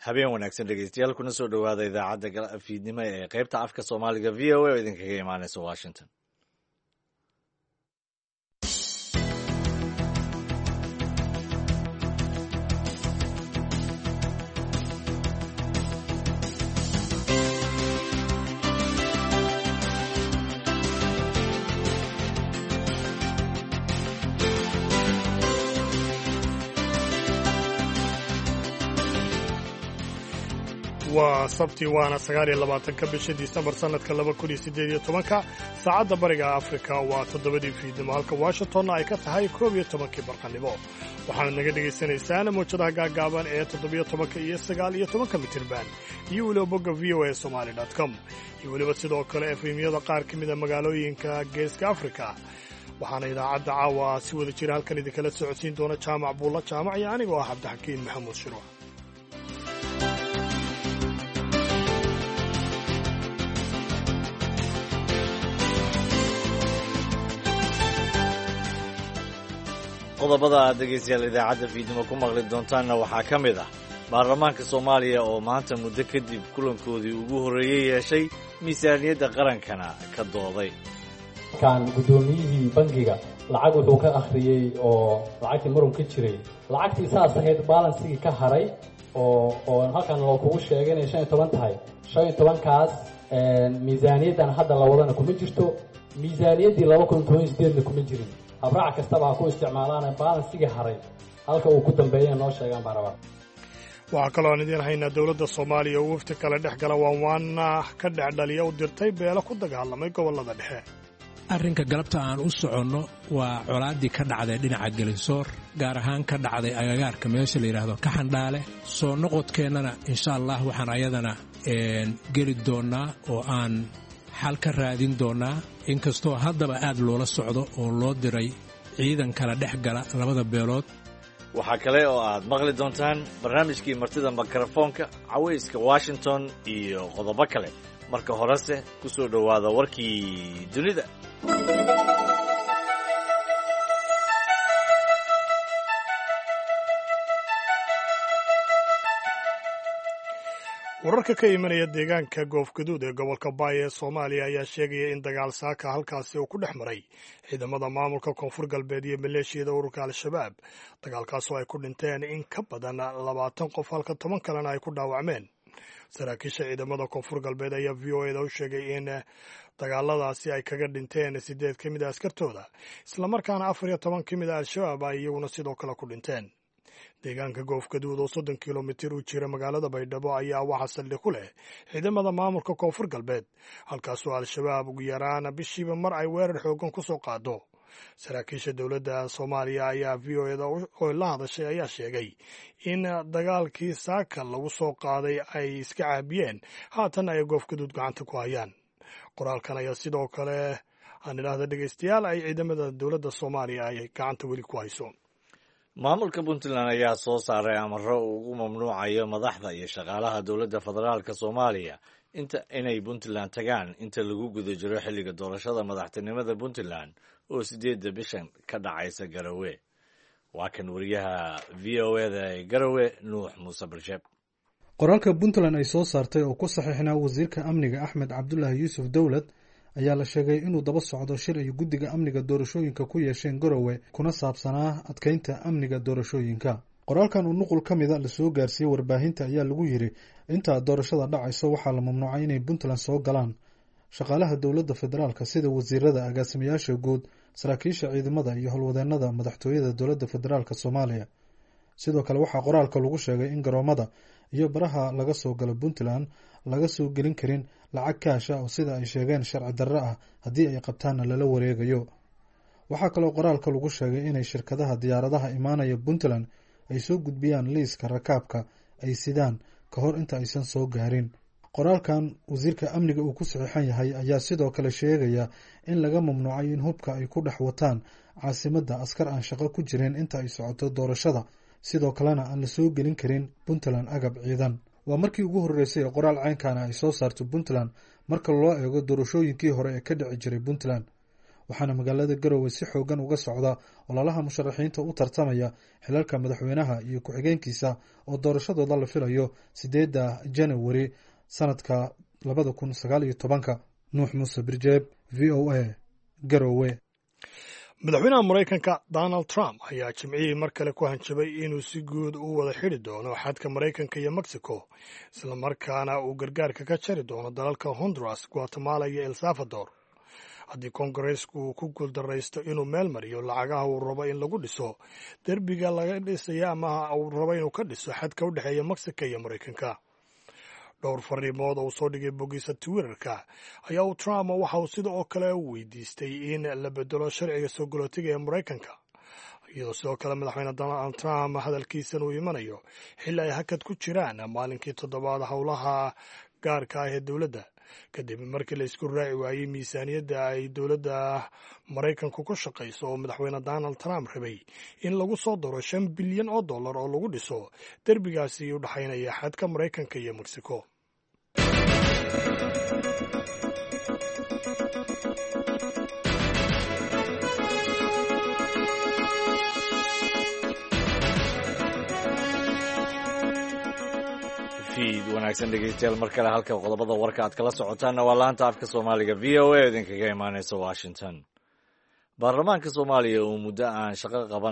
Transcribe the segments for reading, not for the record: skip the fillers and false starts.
habeen wanaagsan dhegeystayaal kuna soo dhowaada idaacadda fiidnimo ee qaybta afka soomaaliga v o a oo idinkaga imaaneysa washington. waa sabti waana 29 bisha Disembar sanadka 2018 saacadda bariga Afrika waa 7 fiidnimo halka Washington ay ka tahay 11 barqanimo. waxaad naga dhagaysanaysaan mowjadaha gaagaaban ee 17 iyo 19 mitirban iyo weliba bogga voasomali.com iyo weliba sidoo kale efemyada qaar ka mid ah magaalooyinka geeska Afrika. waxaana idaacadda caawa si wada jira halkan idinkala socodsiin doona Jaamac Buulla Jaamac iyo anigoo ah Cabdixakiin Maxamuud Shiro. qodobada aad dhegeystayaal idaacadda fiidnimo ku maqli doontaanna waxaa ka mid ah baarlamaanka Soomaaliya oo maanta muddo kadib kulankoodii ugu horreeyay yeeshay miisaaniyadda qarankana ka dooday. kan gudoomiyihii bangiga lacag wuxuu ka akhriyay oo lacagtii marun ka jiray lacagtii saas ahayd balansigii ka haray oo halkan loo kugu sheegay inay 15 tahay 15 kaas miisaaniyaddan hadda la wadana kuma jirto miisaaniyaddii 2018 kuma jirin abraac kastaba ku isticmaalaan balansiga haray halka uu ku dambeeyay noo sheegan baraba. waxaa kaloo aan idiin haynaa dowladda Soomaaliya oo wafti kala dhex gala waana ka dhacdhaliya u dirtay beelo ku dagaalamay gobolada dhexe. arrinka galabta aan u soconno waa colaadii ka dhacday dhinaca Gelinsoor gaar ahaan ka dhacday agagaarka meesha la yiraahdo Kaxandhaale soo noqodkeennana insha Allah waxaan ayadana geli doonaa oo aan xal ka raadin doonaa inkastoo haddaba aad loola socdo oo loo diray ciidan kala dhex gala labada beelood. waxaa kale oo aad maqli doontaan barnaamijkii martida mikrofoonka cawayska Washington iyo qodobo kale. marka horese ku soo dhowaada warkii dunida. wararka ka imanaya deegaanka goofgaduud ee gobolka Baay ee Soomaaliya ayaa sheegaya in dagaal saaka halkaasi uu ku dhex maray ciidamada maamulka koonfur galbeed iyo maleeshiyada ururka Al-Shabaab. dagaalkaas oo ay ku dhinteen in ka badan 20 qof halka 10 kalena ay ku dhaawacmeen. saraakiisha ciidamada koonfur galbeed ayaa VOA u sheegay in dagaaladaasi ay kaga dhinteen 8 ka mid ah askartooda isla markaana 14 ka mid ah Al-Shabaab ay iyaguna sidoo kale ku dhinteen. deegaanka goofgaduud oo 30 kilomitir u jira magaalada Baydhabo ayaa waxa saldhig ku leh ciidamada maamulka koonfur galbeed halkaasoo Al-Shabaab ugu yaraan bishiiba mar ay weerar xoogan ku soo qaado. saraakiisha dowladda Soomaaliya ayaa VOA oo la hadashay ayaa sheegay in dagaalkii saaka lagu soo qaaday ay iska caabiyeen haatan ay goofgaduud gacanta ku hayaan. qoraalkan ayaa sidoo kale aan idhaahda dhegeystayaal ay ciidamada dowladda Soomaaliya ay gacanta weli ku hayso. maamulka Puntland ayaa soo saaray amaro uu ugu mamnuucayo madaxda iyo shaqaalaha dowladda federaalka Soomaaliya inay Puntland tagaan inta lagu guda jiro xilliga doorashada madaxtinimada Puntland oo 8 bishan ka dhacaysa Garowe. waa kan wariyaha VOA-da ee Garowe Nuux Muuse Barsheeb. qoraalka Puntland ay soo saartay oo ku saxiixnaa wasiirka amniga Axmed Cabdullaahi Yuusuf Dowlad ayaa la sheegay inuu daba socdo shir ay guddiga amniga doorashooyinka ku yeesheen Garowe kuna saabsanaa adkeynta amniga doorashooyinka. qoraalkan uu nuqul ka mid ah la soo gaarsiiyay warbaahinta ayaa lagu yiri inta doorashada dhacayso waxaa la mamnuucay inay Puntland soo galaan shaqaalaha dowladda federaalka sida wasiirada, agaasimayaasha guud, saraakiisha ciidamada iyo howlwadeennada madaxtooyada dowladda federaalka Soomaaliya. sidoo kale waxaa qoraalka lagu sheegay in garoomada iyo baraha laga soo galo Puntland laga soo gelin karin lacag kaash ah oo sida ay sheegeen sharci darro ah haddii ay qabtaanna lala wareegayo. waxaa kaloo qoraalka lagu sheegay inay shirkadaha diyaaradaha imaanaya Puntland ay soo gudbiyaan liiska rakaabka ay sidaan ka hor inta aysan soo gaarin. qoraalkan wasiirka amniga uu ku saxiixan yahay ayaa sidoo kale sheegaya in laga mamnuucay in hubka ay ku dhex wataan caasimadda askar aan shaqo ku jirin inta ay socoto doorashada, sidoo kalena aan la soo gelin karin Puntland agab ciidan. waa markii ugu horreysay ee qoraal caynkana ay soo saarto Puntland marka loo eego doorashooyinkii hore ee ka dhici jiray Puntland. waxaana magaalada garowe si xoogan uga socda ololaha musharaxiinta u tartamaya xilalka madaxweynaha iyo ku-xigeenkiisa oo doorashadooda la filayo 8 January sanadka 2019. Nuux Muuse Birjeeb, VOA, Garowe. madaxweynaha maraykanka Donald Trump ayaa jimcihii mar kale ku hanjabay inuu si guud u wada xidhi doono xadka maraykanka iyo Mexico, isla markaana uu gargaarka ka jari doono dalalka Honduras, Guatemala iyo El Salvador haddii koongareesku uu ku guuldaraysto inuu meel mariyo lacagaha uu rabo in lagu dhiso derbiga laga dhisaya ama uu rabo inuu ka dhiso xadka u dhexeeya Mexico iyo Maraykanka. dhowr fariimood oo uu soo dhigay boggiisa Twitterka ayaa uu Trump waxa uu sida oo kale u weydiistay in la bedelo sharciga soo galootiga ee Maraykanka, iyadoo sidoo kale madaxweyne Donald Trump hadalkiisan uu imanayo xilli ay hakad ku jiraan maalinkii toddobaad howlaha gaarka ah ee dowladda kadib markii la isku raaci waayey miisaaniyadda ay dowladda Maraykanku ku shaqayso oo madaxweyne Donald Trump rabay in lagu soo daro $5 bilyan oo lagu dhiso derbigaasi u dhexaynaya xadka Maraykanka iyo Mexico. wanaagsan dhegeystayaal mar kale halka qodobada warka aad kala socotaanna waa laanta afka Soomaaliga VOA idinkaga imaaneysa Washington. baarlamaanka Soomaaliya oo muddo aan shaqo qaban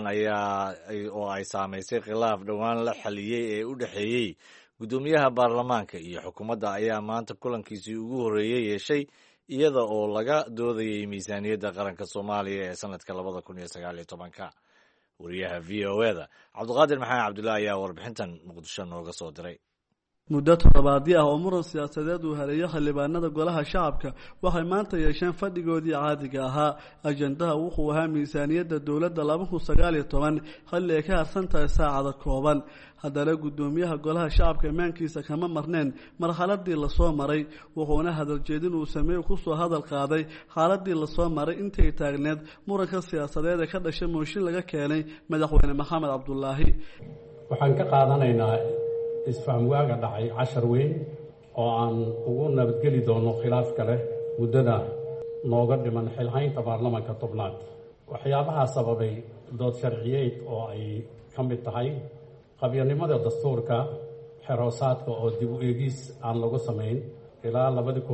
oo ay saameysay khilaaf dhowaan la xaliyey ee u dhexeeyey gudoomiyaha baarlamaanka iyo xukuumadda ayaa maanta kulankiisii ugu horreeyay yeeshay iyada oo laga doodayay miisaaniyadda qaranka Soomaaliya ee sanadka 2019. wariyaha VOA-da Cabdiqaadir Maxamed Cabdullaahi ayaa warbixintan Muqdisho nooga soo diray. muddo toddobaadyo ah oo muran siyaasadeed uu haleeyo xildhibaanada golaha shacabka waxay maanta yeesheen fadhigoodii caadiga ahaa. ajandaha wuxuu ahaa miisaaniyadda dowladda 2019 xilli ay ka harsan tahay saacada kooban. haddana gudoomiyaha golaha shacabka imaankiisa kama marneen marxaladii lasoo maray, wuxuuna hadaljeedin uu sameeyey kusoo hadal qaaday xaaladii lasoo maray intay taagneed muranka siyaasadeed ee ka dhashay mooshin laga keenay madaxweyne maxamed cabdulaahi. waxaan ka qaadanaynaa isfaham waaga dhacay 10 weyn oo aan ugu nabadgeli doono khilaaf kale muddada nooga dhiman xilhaynta baarlamaanka tobnaad. waxyaabaha sababay dood sharciyeed oo ay ka mid tahay qabyanimada dastuurka, xeroosaadka oo dib u eegis aan lagu samayn ilaa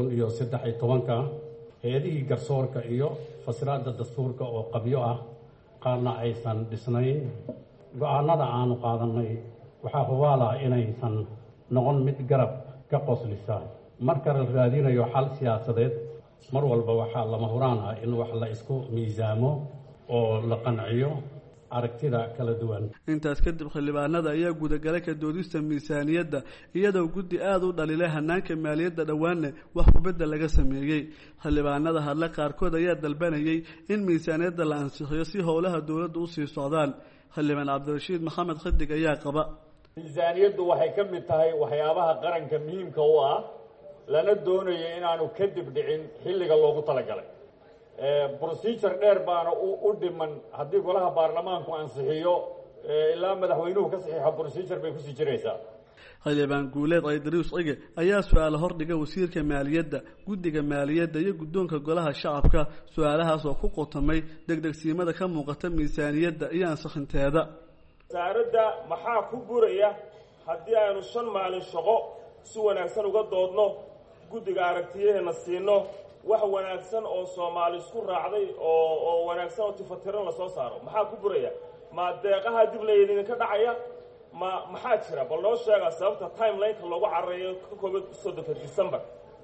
2013, hay-adihii garsoorka iyo fasiraadda dastuurka oo qabyo ah qaarna aysan dhisnayn. go-aanada aanu qaadanay waxaa hubaala inaysan noqon mid garab ka qoslisa. marka la raadinayo xal siyaasadeed mar walba waxaa lama huraan ah in wax la isku miisaamo oo la qanciyo aragtida kala duwan. intaas kadib xildhibaanada ayaa gudagalay ka doodista miisaaniyadda iyadoo guddi aad u dhalilay hanaanka maaliyadda dhowaanne wax kubedel laga sameeyey. xildhibaanada hadle qaarkood ayaa dalbanayay in miisaaniyadda la ansixiyo si howlaha dowladda u sii socdaan. xildhibaan cabdirashiid maxamed xidig ayaa qaba miisaaniyaddu waxay ka mid tahay waxyaabaha qaranka muhiimka u ah lana doonayo inaanu kadib dhicin xilliga loogu talagalay. procedure dheer baana u dhiman haddii golaha baarlamaanku ansixiyo ilaa madaxweynuhu ka saxiixo procedure bay kusii jiraysaa. xildhibaan guuleed Idriis Cige ayaa su'aalo hordhiga wasiirka maaliyadda, guddiga maaliyadda iyo guddoonka golaha shacabka. su'aalahaas oo ku qotomay degdegsiimada ka muuqata miisaaniyadda iyo ansixinteeda. wasaaradda maxaa ku buraya haddii aynu 5 maalin shaqo si wanaagsan uga doodno, guddiga aragtiyaheena siino wax wanaagsan oo Soomaali isku raacday oo wanaagsan oo tifatiran la soo saaro? maxaa ku buraya? ma deeqaha dib leeyeen ka dhacaya? maxaa jira? bal noo sheega sababta timeline-ka loogu carayo ka koobad 3 December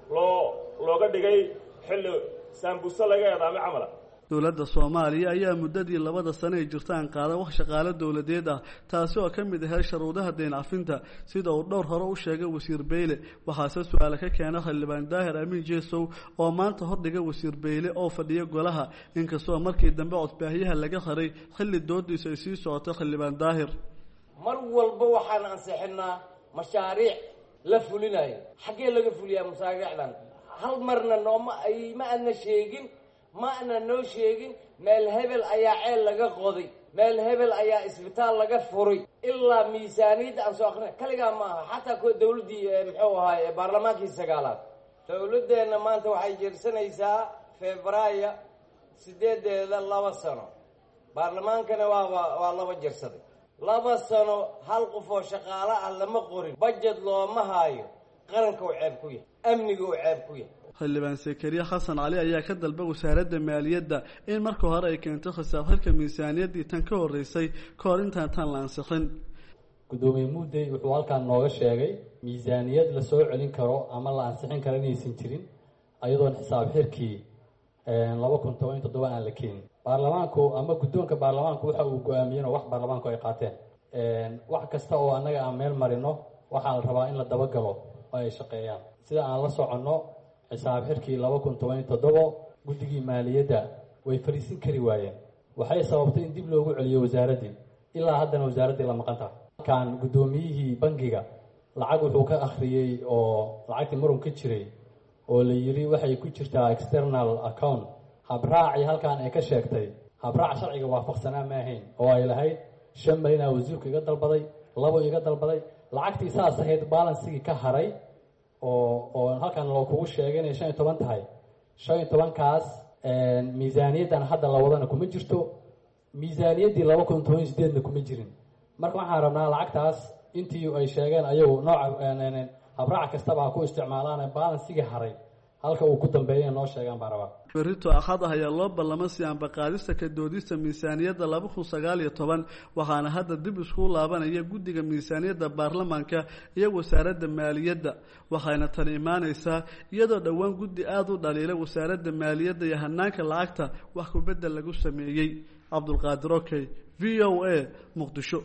looga dhigay xilli saambusa laga eedaamay camala. dowladda Soomaaliya ayaa muddadii 2 sano ay jirtaan qaadan wax shaqaale dowladeed ah, taasi oo ka mid ah shuruudaha deyn cafinta sida uu dhowr hore u sheegay wasiir Beyle. waxaase su'aal ka keenay xildhibaan Daahir Amiin Jeesow oo maanta hordhigay wasiir Beyle oo fadhiya golaha, inkastoo markii dambe codbaahiyaha laga haray xilli doodiisa ay sii socotay. xildhibaan Daahir mar walba waxaan ansixinaa mashaariic la fulinayo. xagee laga fuliyaa mashaariicdan? hal marna ma ana sheegin, ma ana noo sheegin meel hebel ayaa ceel laga qoday, meel hebel ayaa isbitaal laga furay. ilaa miisaaniyadda aan soo akhrina kaligaa ma aha, xataa dowladdii muxuu ahaay baarlamaankii 9aad. dowladdeena maanta waxay jeersanaysaa Febraayo sideedeeda 2 sano baarlamaankana waa 2 jirsaday 2 sano hal qof oo shaqaale ah lama qorin budget looma haayo qaranka uu ceeb ku yahay amniga uu ceeb ku yahay xildhibaan Sakariya Xasan Cali ayaa ka dalbay wasaaradda maaliyadda in marka hore ay keento xisaabta miisaaniyadda tan ka horeysay koorintan tan la ansixin gudoomiye Muudey wuxuu halkaan nooga sheegay miisaaniyad la soo celin karo ama la ansixin karo inaysan jirin ayadoon xisaab xirkii 2017 aan la keenin baarlamaanku ama gudoonka baarlamaanku waxa uu go'aamiyay wax baarlamaanku ay qaateen wax kasta oo anaga aan meel marino waxa la rabaa in la daba galo oo ay shaqeeyaan sida aan la socono xisaab xirkii 2017 guddigii maaliyadda way fariisin kari waayeen waxay sababtay in dib loogu celiyo wasaaradii ilaa haddana wasaaradii la maqan tahay kan gudoomiyihii bangiga lacag wuxuu ka akhriyay oo lacagtii muran ka jiray oo la yiri waxay ku jirtaa external account habraaci halkaan ay ka sheegtay habraac sharciga waafaqsanaa ma ahayn oo ay lahayd 5 milyan wasiirku iga dalbaday 2 iga dalbaday lacagtii saas ahayd balansigii ka haray oo halkaan loo kugu sheegay inay 15 tahay 15 kaas miisaaniyaddan hadda la wadana kuma jirto miisaaniyaddii 2018 kuma jirin marka waxaan rabnaa lacagtaas intii ay sheegeen ayagu nooca habraac kastaba ku isticmaalaan balansiga haray halka uu ku dambeeyay noo sheegan baraba berito axad ayaa loo ballamay si aan baqaadista ka doodista miisaaniyadda 2019 waxaana hadda dib isku laabanaya guddiga miisaaniyadda baarlamaanka iyo wasaaradda maaliyadda waxayna tan imaanaysaa iyadoo dhawaan guddi aad u dhaliilay wasaaradda maaliyadda iyo hanaanka lacagta wax ku bedel lagu sameeyay Cabdulqaadir Okay VOA Muqdisho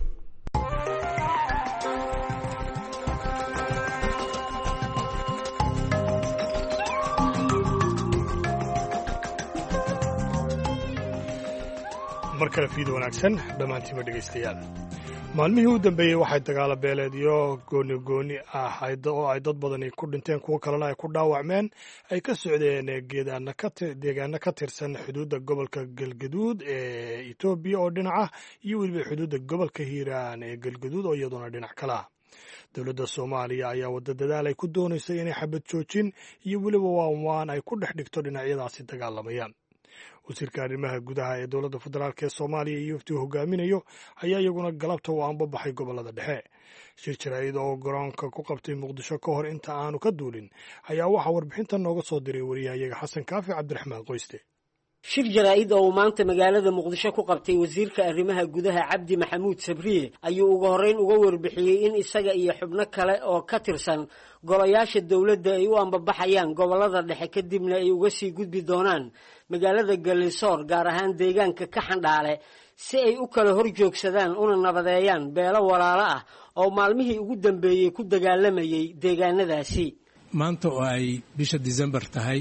markale fiid wanaagsan dhammaantiinba dhegaystayaal maalmihii u dambeeyey waxay dagaalo beeleedyo gooni ah oo ay dad badani ku dhinteen kuwo kalena ay ku dhaawacmeen ay ka socdeen deegaano ka tirsan xuduudda gobolka galgaduud ee etoobiya oo dhinac ah iyo weliba xuduudda gobolka hiiraan ee galgaduud oo iyaduna dhinac kale ah dowladda soomaaliya ayaa wadda dadaal ay ku doonaysay inay xabad joojin iyo weliba waanwaan ay ku dhex dhigto dhinacyadaasi dagaalamayaan wasiirka arrimaha gudaha ee dowladda federaalk ee soomaaliya iyo wafdi hogaaminayo ayaa iyaguna galabta u aanbabaxay gobolada dhexe shir jaraa'id oo garoonka ku qabtay muqdisho ka hor inta aanu ka duulin ayaa waxaa warbixintan nooga soo diray wariyahayaga xasan kaafi cabdiraxmaan qoyste shir jaraa'id oo maanta magaalada muqdisho ku qabtay wasiirka arrimaha gudaha cabdi maxamuud sabriye ayuu ugu horreyn uga warbixiyey in isaga iyo xubno kale oo ka tirsan golayaasha dowladda ay u ambabaxayaan gobolada dhexe kadibna ay uga sii gudbi doonaan magaalada Gallisoor gaar ahaan deegaanka ka xandhaale si ay u kala hor joogsadaan una nabadeeyaan beelo walaalo ah oo maalmihii ugu dambeeyey ku dagaalamayay deegaanadaasi maanta oo ay bisha December tahay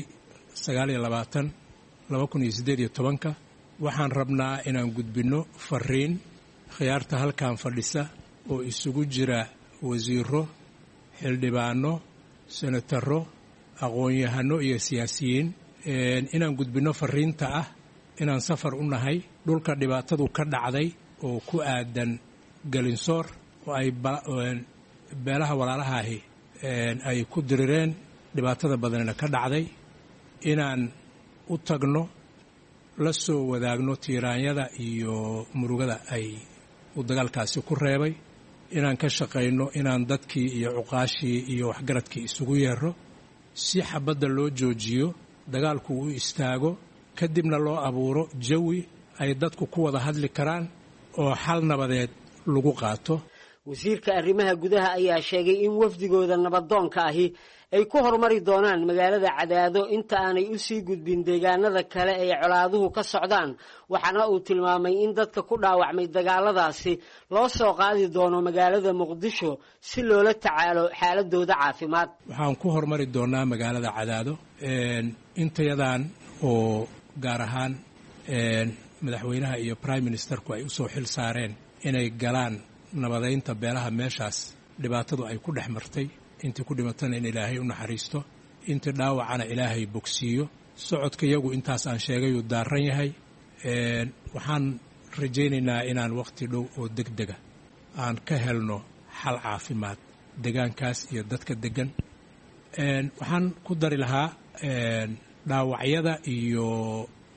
2018 waxaan rabnaa inaan gudbino fariin khiyaarta halkan fadhisa oo isugu jira wasiiro xildhibaano senataro aqoon-yahano iyo siyaasiyiin inaan gudbino fariinta ah inaan safar u nahay dhulka dhibaatadu ka dhacday oo ku aadan Gallisoor oo ay beelaha walaalahaahi ay ku dirireen dhibaatada badanna ka dhacday inaan u tagno la soo wadaagno tiiraanyada iyo murugada ay u dagaalkaasi ku reebay inaan ka shaqayno inaan dadkii iyo cuqaashii iyo waxgaradkii isugu yeero si xabadda loo joojiyo dagaalku u istaago kadibna loo abuuro jawi ay dadku ku wada hadli karaan oo xal nabadeed lagu qaato wasiirka arrimaha gudaha ayaa sheegay in wafdigooda nabadoonka ahi ay ku hormari doonaan magaalada Cadaado inta aanay u sii gudbin deegaanada kale ee colaaduhu ka socdaan waxaana uu tilmaamay in dadka ku dhaawacmay dagaaladaasi loo soo qaadi doono magaalada Muqdisho si loola tacaalo xaaladooda caafimaad waxaan ku hormari doonaa magaalada Cadaado intayadan oo gaar ahaan madaxweynaha iyo prime ministerku ay u soo xil saareen inay galaan nabadeynta beelaha meeshaas dhibaatadu ay ku dhex martay intii ku dhimatana in ilaahay u naxariisto intii dhaawacana ilaahay bogsiiyo socodka iyagu intaas aan sheegay uu daaran yahay waxaan rajaynaynaa inaan waqti dhow oo degdega aan ka helno xal caafimaad deegaankaas iyo dadka degan waxaan ku dari lahaa dhaawacyada iyo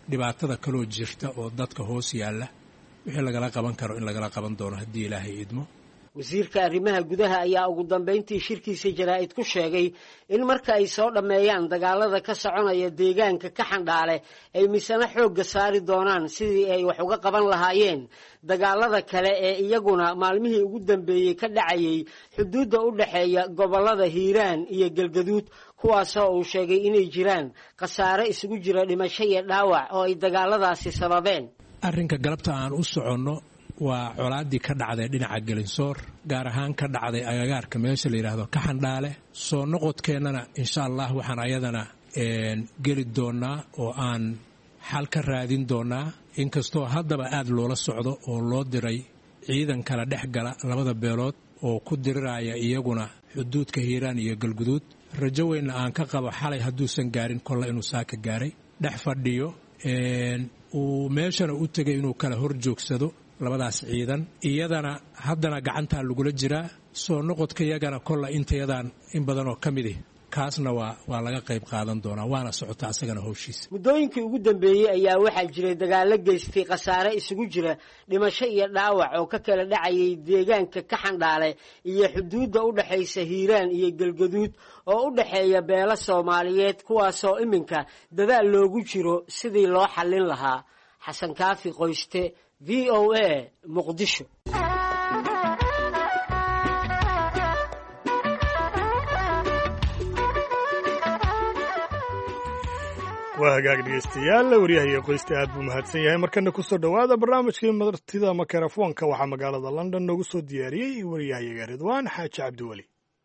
dhibaatada kaloo jirta oo dadka hoos yaalla wixii lagala qaban karo in lagala qaban doono haddii ilaahay idmo. wasiirka arrimaha gudaha ayaa ugu dambayntii shirkiisa jaraa'id ku sheegay in marka ay soo dhammeeyaan dagaalada ka soconaya deegaanka ka xandhaale ay misana xoogga saari doonaan sidii ay wax uga qaban lahaayeen dagaalada kale ee iyaguna maalmihii ugu dambeeyey ka dhacayay xuduudda u dhexeeya gobollada hiiraan iyo galgaduud kuwaasoo uu sheegay inay jiraan khasaare isugu jira dhimasho iyo dhaawac oo ay dagaaladaasi sababeen. arrinka galabta aan u soconno waa colaaddii ka dhacday dhinaca gelinsoor gaar ahaan ka dhacday agagaarka meesha la yidhaahdo ka xandhaale soo noqodkeennana insha allah waxaan ayadana geli doonnaa oo aan xal ka raadin doonnaa inkastoo haddaba aad loola socdo oo loo diray ciidan kala dhex gala labada beelood oo ku diriraya iyaguna xuduudka hiiraan iyo galguduud rajo weynna aan ka qabo xalay hadduusan gaarin kolle inuu saaka gaaray dhex fadhiyo uu meeshana u tegay inuu kala hor joogsado labadaas ciidan iyadana haddana gacantaa lagula jiraa soo noqodka iyagana kolla intayadaan in badanoo ka midi kaasna waa laga qayb qaadan doonaa waana socotaa asagana howshiisa. muddooyinkii ugu dambeeyey ayaa waxaa jiray dagaallo geystay khasaare isugu jira dhimasho iyo dhaawac oo ka kala dhacayay deegaanka ka xandhaale iyo xuduudda u dhexaysa hiiraan iyo galgaduud oo u dhexeeya beelo soomaaliyeed kuwaasoo iminka dadaal loogu jiro sidii loo xallin lahaa. xasan kaafi qoyste, VOA, Muqdisho. waa hagaag dhegeystayaal waryahayo qoysta aad buu mahadsan yahay. markana ku soo dhowaada barnaamijkii martida makarafoonka waxaa magaalada london noogu soo diyaariyey waryahayaga ridwaan xaaji cabdiweli.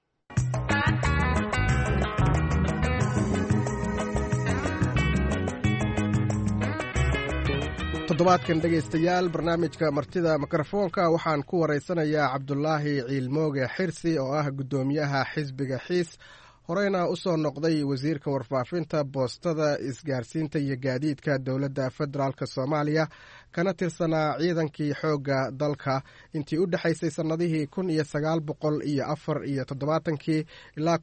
toddobaadkan dhegaystayaal barnaamijka martida mikrofoonka waxaan ku waraysanayaa cabdulaahi ciilmooge xirsi oo ah guddoomiyaha xisbiga xiis horeyna u soo noqday wasiirka warfaafinta boostada isgaarsiinta iyo gaadiidka dowladda federaalk soomaaliya kana tirsanaa ciidankii xoogga dalka intii u dhexaysay sannadihii 1947 ilaa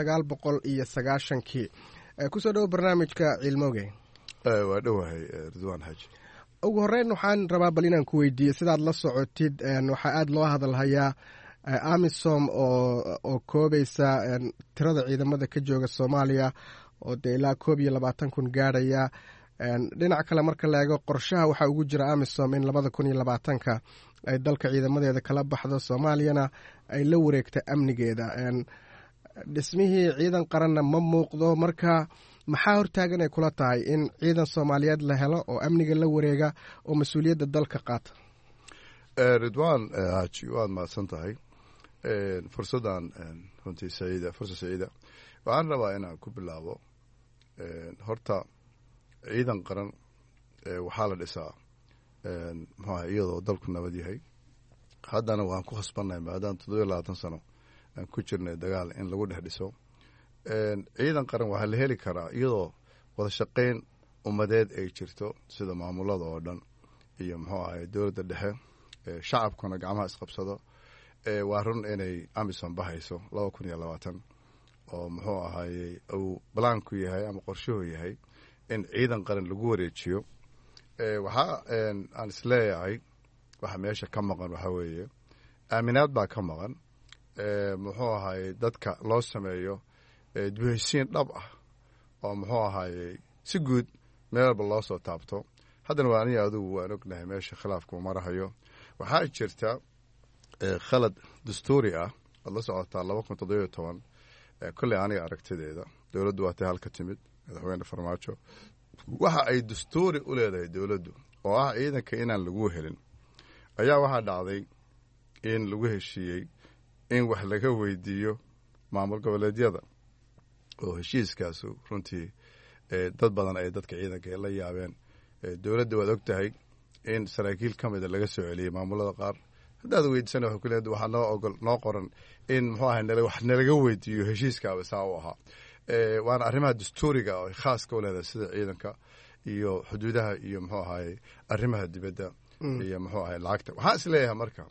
1990. kusoo dhowo barnaamijka ciilmooge. waa dhowahay ridwaan xaaji. ugu horeyn waxaan rabaa bal inaan ku weydiiye sidaad la socotid waxaa aada loo hadalhayaa amisom oo koobaysa tirada ciidamada ka jooga soomaaliya oo dee ilaa 21,000 gaadhaya. dhinac kale marka la eego qorshaha waxaa ugu jira amisom in 2020 ay dalka ciidamadeeda kala baxdo soomaaliyana ay la wareegta amnigeeda. dhismihii ciidan qaranna ma muuqdo, marka maxaa hortaagan ay kula tahay in ciidan soomaaliyeed la helo oo amniga la wareega oo mas-uuliyadda dalka qaata? ridwaan xaaji waad mahadsan tahay fursaddan runtii fursa saciida. waxaan rabaa inaan ku bilaabo horta ciidan qaran waxaa la dhisaa muxuaha iyadoo dalku nabad yahay. haddana waan ku khasbannahay maadaama 27 sano aan ku jirnay dagaal in lagu dhex dhiso ciidan qaran. waxaa la heli karaa iyadoo wada shaqayn ummadeed ay jirto sida maamulada oo dhan iyo muxuu ahay dowladda dhexe, shacabkuna gacmaha isqabsado. waa run inay amisom bahayso 2020 oo muxuu ahaye uu balaanku yahay ama qorshuhu yahay in ciidan qaran lagu wareejiyo. waxaa aan isleeyahay waxa meesha ka maqan waxaa weeye aaminaad baa ka maqan. muxuu ahaye dadka loo sameeyo duhaysiin dhab ah oo muxuu ahaye si guud meel walba loo soo taabto. haddana waa aniga adugu waan ognahay meesha khilaafku marahayo. waxaa jirta khalad dastuuri ah oad la socotaa 2017 kolley aniga aragtideeda dowladdu waatay halka timid madaxweyne farmaajo. waxa ay dastuuri u leedahay dowladdu oo ah ciidanka inaan lagu helin ayaa waxaa dhacday in lagu heshiiyey in wax laga weydiiyo maamul goboleedyada oo heshiiskaasu runtii dad badan ay dadka ciidanka la yaabeen. dowladda waad og tahay in saraakiil ka mida laga soo celiyey maamulada qaar. haddaad weydiisana waxay ku leedahay waxaa noo qoran in muxuu ahay wax nalaga weydiiyo heshiiskaaba saa u ahaa. waana arrimaha dastuuriga oo ay khaaska u leedahay sida ciidanka iyo xuduudaha iyo muxuu ahaye arrimaha dibadda iyo muxuu ahay lacagta. waxaan is leeyahay marka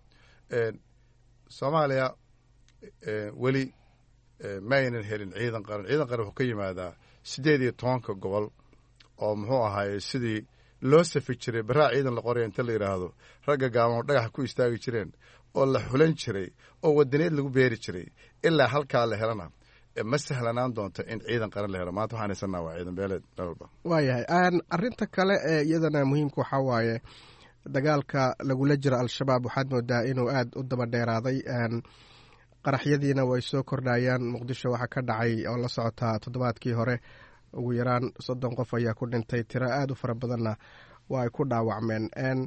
soomaaliya weli ma aynan helin ciidan qaran. ciidan qaran wuxuu ka yimaadaa 18 gobol oo muxuu ahaye sidii loo safi jiray baraa ciidan la qoraya inta la yidhaahdo ragga gaaban dhagaxa ku istaagi jireen oo la xulan jiray oo wadaneed lagu beeri jiray ilaa halkaa la helana ma sahlanaan doonto in ciidan qaran la helo maanta waxaan haysanaa waa ciidan beeleed meel walba waayahay arrinta kale ee iyadana muhiimka waxaa waaye dagaalka lagula jiro al-shabaab waxaad moodaa inuu aad u daba dheeraaday qaraxyadiina way soo kordhayaan muqdisho waxaa ka dhacay oo la socotaa toddobaadkii hore ugu yaraan 30 qof ayaa ku dhintay tiro aad u fara badanna waa ay ku dhaawacmeen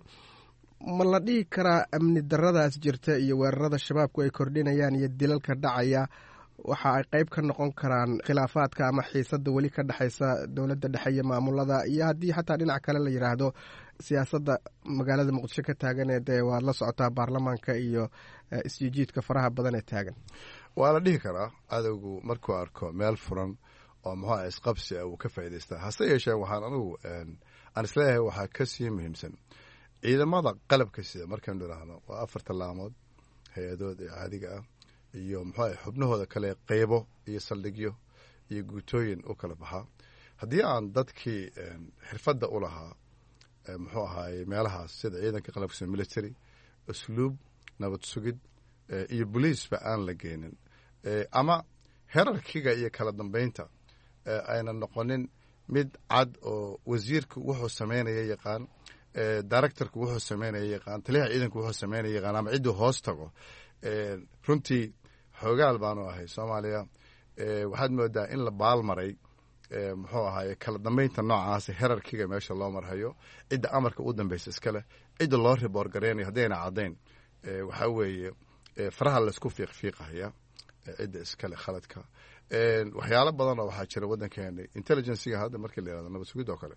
ma la dhihi karaa amni daradaas jirta iyo weerarada shabaabku ay kordhinayaan iyo dilalka dhacaya waxa ay qayb ka noqon karaan khilaafaadka ama xiisadda weli ka dhexaysa dowladda dhexe iyo maamulada iyo haddii xataa dhinac kale la yidhaahdo siyaasadda magaalada muqdisho ka taagan ee dee waad la socotaa baarlamaanka iyo isjijiidka faraha badan ee taagan waa la dhihi karaa cadowgu markuu arko meel furan oo muxuu isqabsi uu ka faa'iidaystaa hase yeeshee waxaan anigu aan isleeyahay waxaa ka sii muhiimsan ciidamada qalabka sida markaynu idhaahno waa 4 tallaamood hay-adood ee caadiga ah iyo muxuu xubnahooda kale qaybo iyo saldhigyo iyo guutooyin u kala baxaa haddii aan dadkii xirfadda u lahaa muxuu ahaay meelahaas sida ciidanka qalabka sida military usluub nabad sugid iyo boliisba aan la geenin ama herarkiga iyo kala dambeynta ayna noqonin mid cad oo wasiirku wuxuu samaynaya yaqaan directorku wuxuu samaynaya yaqaan taliyaha ciidanku wuxuu samaynaya yaqaan ama cidduu hoos tago runtii xoogaal baanu ahay soomaaliya waxaad moodaa in la baalmaray muxuu ahaay kala dambeynta noocaasa herarkiga meesha loo marhayo cidda amarka u dambeysa iskale cidda loo riboor gareynayo haddayna caddayn waxaa weeye faraha laysku fiiqfiiqahaya cidda iskale khaladka waxyaalo badan oo waxaa jira waddankeena intelligenciga hadda markii la yihahdo nabad sugid oo kale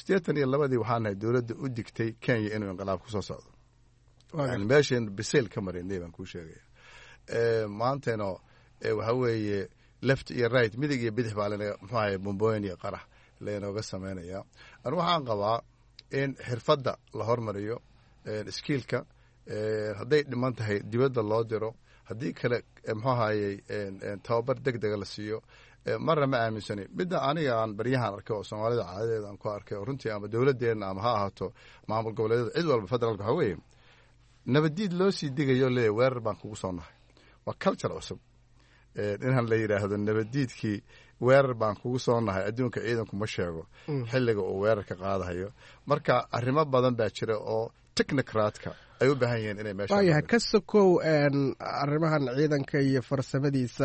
82 waxaan nahay dowladda u digtay Kenya inuu inqilaab ku soo socdo meeshan bisayl ka marinay baan kuu sheegaya maantana waxa weeye left iyo right midig iyo bidix baa lanaga muxuu ahaay bombooyin iyo qarax laynooga sameynaya anu waxaan qabaa in xirfadda la hormariyo skiilka hadday dhiman tahay dibadda loo diro haddii kale muxuu ahaayey tababar degdega la siiyo marna ma aaminsani midda aniga aan baryahan arkay oo soomaalida caadadeeda aan ku arkay oo runtii ama dowladdeena ama ha ahaato maamul goboleedyada cid walba federaalka waxaa weeye nabaddiid loo sii digayo leeyahy weerar baan kugu soo nahay waa culture cusub inaan la yidhaahdo nabaddiidkii weerar baan kugu soo nahay adduunka ciidanku ma sheego xilliga uu weerarka qaadahayo marka arrimo badan baa jira oo technocratka ay u baahan yihiin inay meesha waayahay ka sokow arrimahan ciidanka iyo farsamadiisa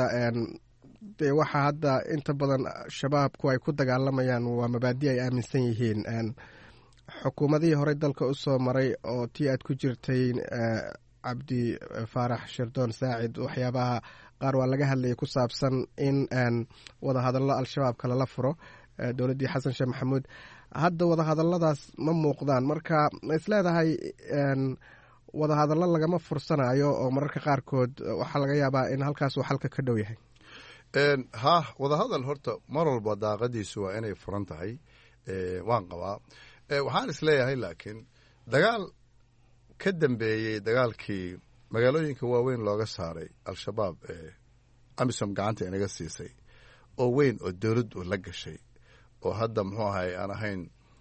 dee waxaa hadda inta badan shabaabku ay ku dagaalamayaan waa mabaadi ay aaminsan yihiin xukuumadihii horey dalka u soo maray oo tii aad ku jirtay cabdi faarax shirdoon saacid waxyaabaha qaar waa laga hadlayay ku saabsan in wadahadallo al-shabaabka lala furo dowladdii xasan sheekh maxamuud hadda wadahadalladaas ma muuqdaan marka ma isleedahay wadahadallo lagama fursanayo oo mararka qaarkood waxaa laga yaabaa in halkaas uu xalka ka dhow yahay ha wadahadal horta mar walba daaqadiisu waa inay furan tahay waan qabaa waxaan isleeyahay laakiin dagaal ka dambeeyey dagaalkii magaalooyinka waaweyn looga saaray al-shabaab amisom gacanta inaga siisay oo weyn oo dowladdu la gashay oo hadda muxuu ahay aan ahayn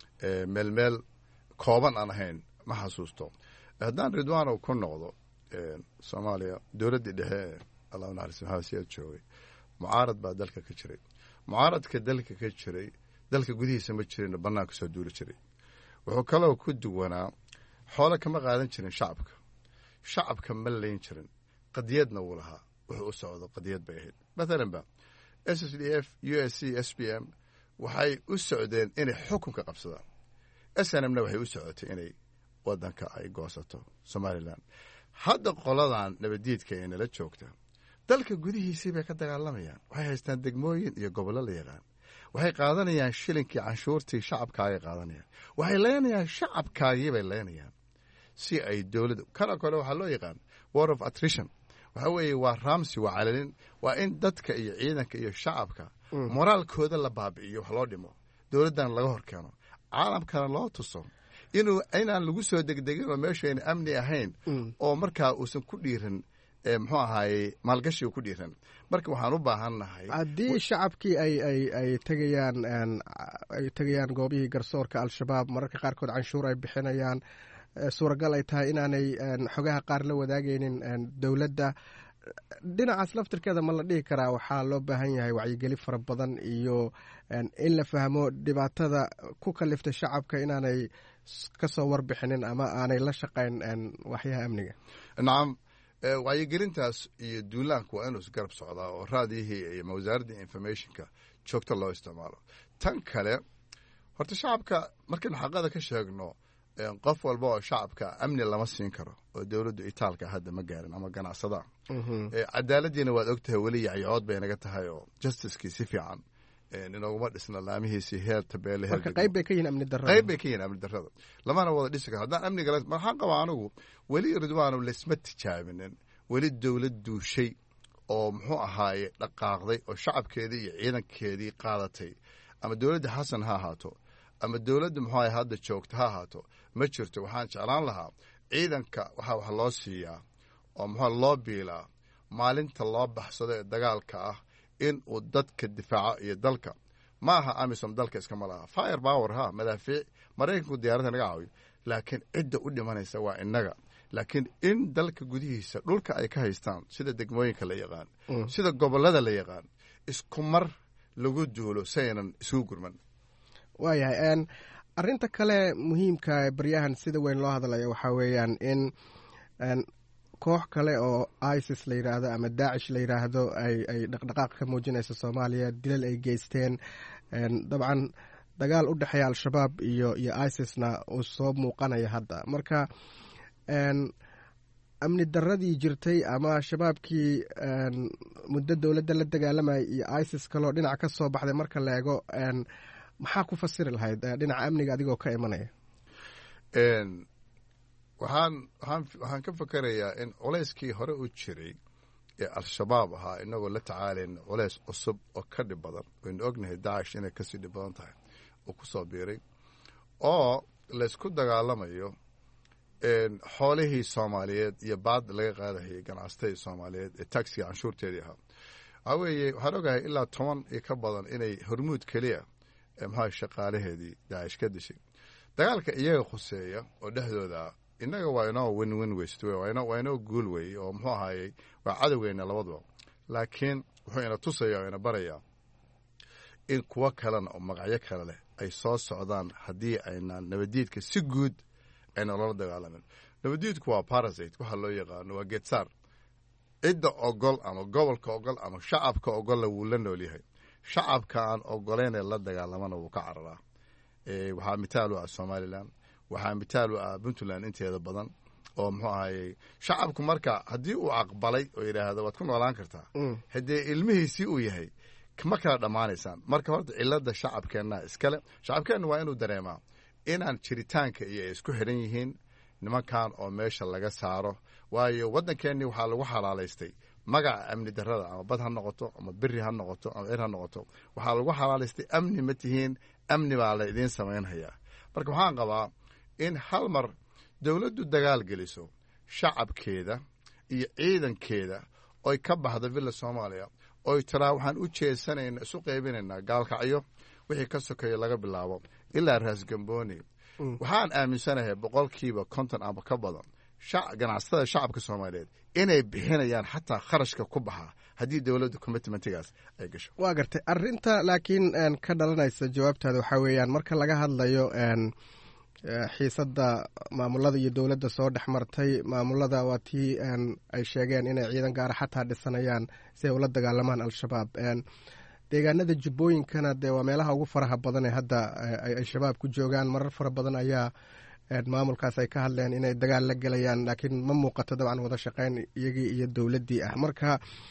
meel kooban aan ahayn ma xasuusto haddaan ridwaanow ku noqdo soomaaliya dowladdii dhexe allah u naxariis maxamed siyaad joogay mucaarad baa dalka ka jiray mucaaradka dalka ka jiray dalka gudihiisa ma jirin bannaanka soo duuli jiray wuxuu kaloo ku duwanaa xoolo kama qaadan jirin shacabka ma layn jirin qadiyadna wuu lahaa wuxuu u socdo qadiyad bay ahayd maalan ba SSDF USC SPM waxay u socdeen inay xukunka qabsadaan SNMna waxay u socotay inay waddanka ay goosato somalilan hadda qoladan nabaddiidka ee nala joogta dalka gudihiisii bay ka dagaalamayaan waxay haystaan degmooyin iyo gobollo la yaqaan waxay qaadanayaan shilinkii canshuurtii shacabkaagay qaadanayaan waxay leynayaan shacabkaagii bay leynayaan si ay dowladda kana kale waxaa loo yaqaan war of attrition waxaa weeye waa raamsi waa calalin waa in dadka iyo ciidanka iyo shacabka moraalkooda la baabi'iyo wax loo dhimo dowladdan laga hor keeno caalamkana loo tuso inaan lagu soo degdegin oo meeshayna amni ahayn oo markaa uusan ku dhiirin muxuu ahaayey maalgashiga ku dhiiran. marka waxaan u baahannahay haddii shacabkii ay tegayaan goobihii garsoorka al-shabaab mararka qaarkood canshuur ay bixinayaan, suuragal ay tahay inaanay xogaha qaar la wadaagaynin dowladda. dhinacaas laftirkeeda ma la dhihi karaa waxaa loo baahan yahay wacyigeli fara badan iyo in la fahmo dhibaatada ku kaliftay shacabka inaanay kasoo warbixinin ama aanay la shaqayn waxyaha amniga? nacam, wacyigelintaas iyo duulaanku waa inuu isgarab socdaa oo raadiyihii iyo wasaaradda informationka joogto loo isticmaalo. tan kale horta shacabka markaynu xaqada ka sheegno, qof walba oo shacabka amni lama siin karo oo dowladdu itaalka hadda ma gaarin ama ganacsada. cadaaladdiina waad og tahay weli yacyood bay naga tahay oo justicekii si fiican inooguma dhisna laamihiisii heer tabeele marka qayb bay ka yihiin amni darrada. qayb bay ka yihiin amni darrada, lamana wada dhisi karo haddaan amniga maxaan qabaa anigu weli ridwaanu laisma tijaabinin. weli dowlad duushay oo muxuu ahaaye dhaqaaqday oo shacabkeedii iyo ciidankeedii qaadatay, ama dowladda xasan ha ahaato ama dowladda muxuu ahay hadda joogta ha ahaato, ma jirto. waxaan jeclaan lahaa ciidanka waxaa wax loo siiyaa oo muxuu loo biilaa maalinta loo baxsado ee dagaalka ah in uu dadka difaaco iyo dalka. ma aha amisom dalka iskama laha fire power, ha madaafiic maraykanku diyaaradda naga caawiyo, laakiin cidda u dhimanaysa waa innaga. laakiin in dalka gudihiisa dhulka ay ka haystaan sida degmooyinka la yaqaan, sida gobollada la yaqaan, isku mar lagu duulo saynan isugu gurman. waayahay arinta kale muhiimka baryahan sida weyn loo hadlaya waxaa weeyaan in koox kale oo isis la yidhaahdo ama daacish la yidhaahdo ay dhaqdhaqaaq ka muujinaysa soomaaliya, dilal ay geysteen. dabcan dagaal u dhexeeya al-shabaab iyo isisna uu soo muuqanaya hadda. marka amni daradii jirtay ama shabaabkii muddo dowladda la dagaalamayay iyo isis kaloo dhinac ka soo baxday marka la eego, maxaa ku fasiri lahayd dhinaca amniga adigoo ka imanaya? waxaan ka fakarayaa in culayskii hore u jiray ee al-shabaab ahaa inagoo la tacaalayn culays cusub oo ka dhib badan. waynu ognahay daacish inay kasii dhib badan tahay oo ku soo biiray, oo laysku dagaalamayo xoolihii soomaaliyeed iyo baad laga qaadahayay ganacsatadii soomaaliyeed ee taxiga canshuurteedii ahaa. waxaa weeye waxaan ogahay ilaa 10 iyo ka badan inay hormuud keliya maxaa shaqaalaheedii daacish ka dishay. dagaalka iyaga khuseeya oo dhexdooda innaga waa inoo win west waa inoo guul weeye oo muxuu ahaayey waa cadowgeyna labadaba. laakiin wuxuu ina tusaya oo ina barayaa in kuwo kalena oo magacyo kale leh ay soo socdaan haddii aynaan nabaddiidka si guud ayna loola dagaalamin. nabaddiidku waa parasite waxa loo yaqaano, waa geedsaar. cidda ogol ama gobolka ogol ama shacabka ogolla wuu la nool yahay. shacabka aan ogoleynee la dagaalamana wuu ka cararaa. waxaa mitaal u ah somalilan, waxaa mitaal u ah puntland inteeda badan oo muxuu ahayey shacabku marka haddii uu aqbalay oo yidhaahdo waad ku noolaan kartaa, haddee ilmihiisii uu yahay ma kala dhammaanaysaan. marka horta cilada shacabkeenna iskale. shacabkeenna waa inuu dareemaa inaan jiritaanka iyo ay isku xidhan yihiin nimankan oo meesha laga saaro. waayo waddankeennii waxaa lagu xalaalaystay magaca amni darrada, ama bad ha noqoto ama beri ha noqoto ama cir ha noqoto, waxaa lagu xalaalaystay amni ma tihiin, amni baa la idiin samaynhayaa. marka waxaan qabaa in hal mar dowladdu dagaal geliso shacabkeeda iyo ciidankeeda oy ka baxda villa soomaaliya, oy tiraa waxaan u jeesanayna isu qaybinaynaa gaalkacyo wixii ka sokeeya laga bilaabo ilaa raasgambooni. waxaan aaminsanahay 50% ama ka badan ganacsatada shacabka soomaaliyeed inay bixinayaan xataa kharashka ku baxa haddii dowladda commitmentigaas ay gasho. waa gartay arinta laakiin ka dhalanaysa jawaabtaada waxaa weeyaan marka laga hadlayo xiisadda maamulada iyo dowladda soo dhex martay. maamulada waa tii ay sheegeen inay ciidan gaara xataa dhisanayaan si ay ula dagaalamaan al-shabaab. deegaanada jubbooyinkana dee waa meelaha ugu faraha badan ee hadda ay shabaab ku joogaan. marar fara badan ayaa maamulkaas ay ka hadleen inay dagaal la gelayaan, laakiin ma muuqato dabcan wada shaqayn iyagii iyo dowladdii ah. marka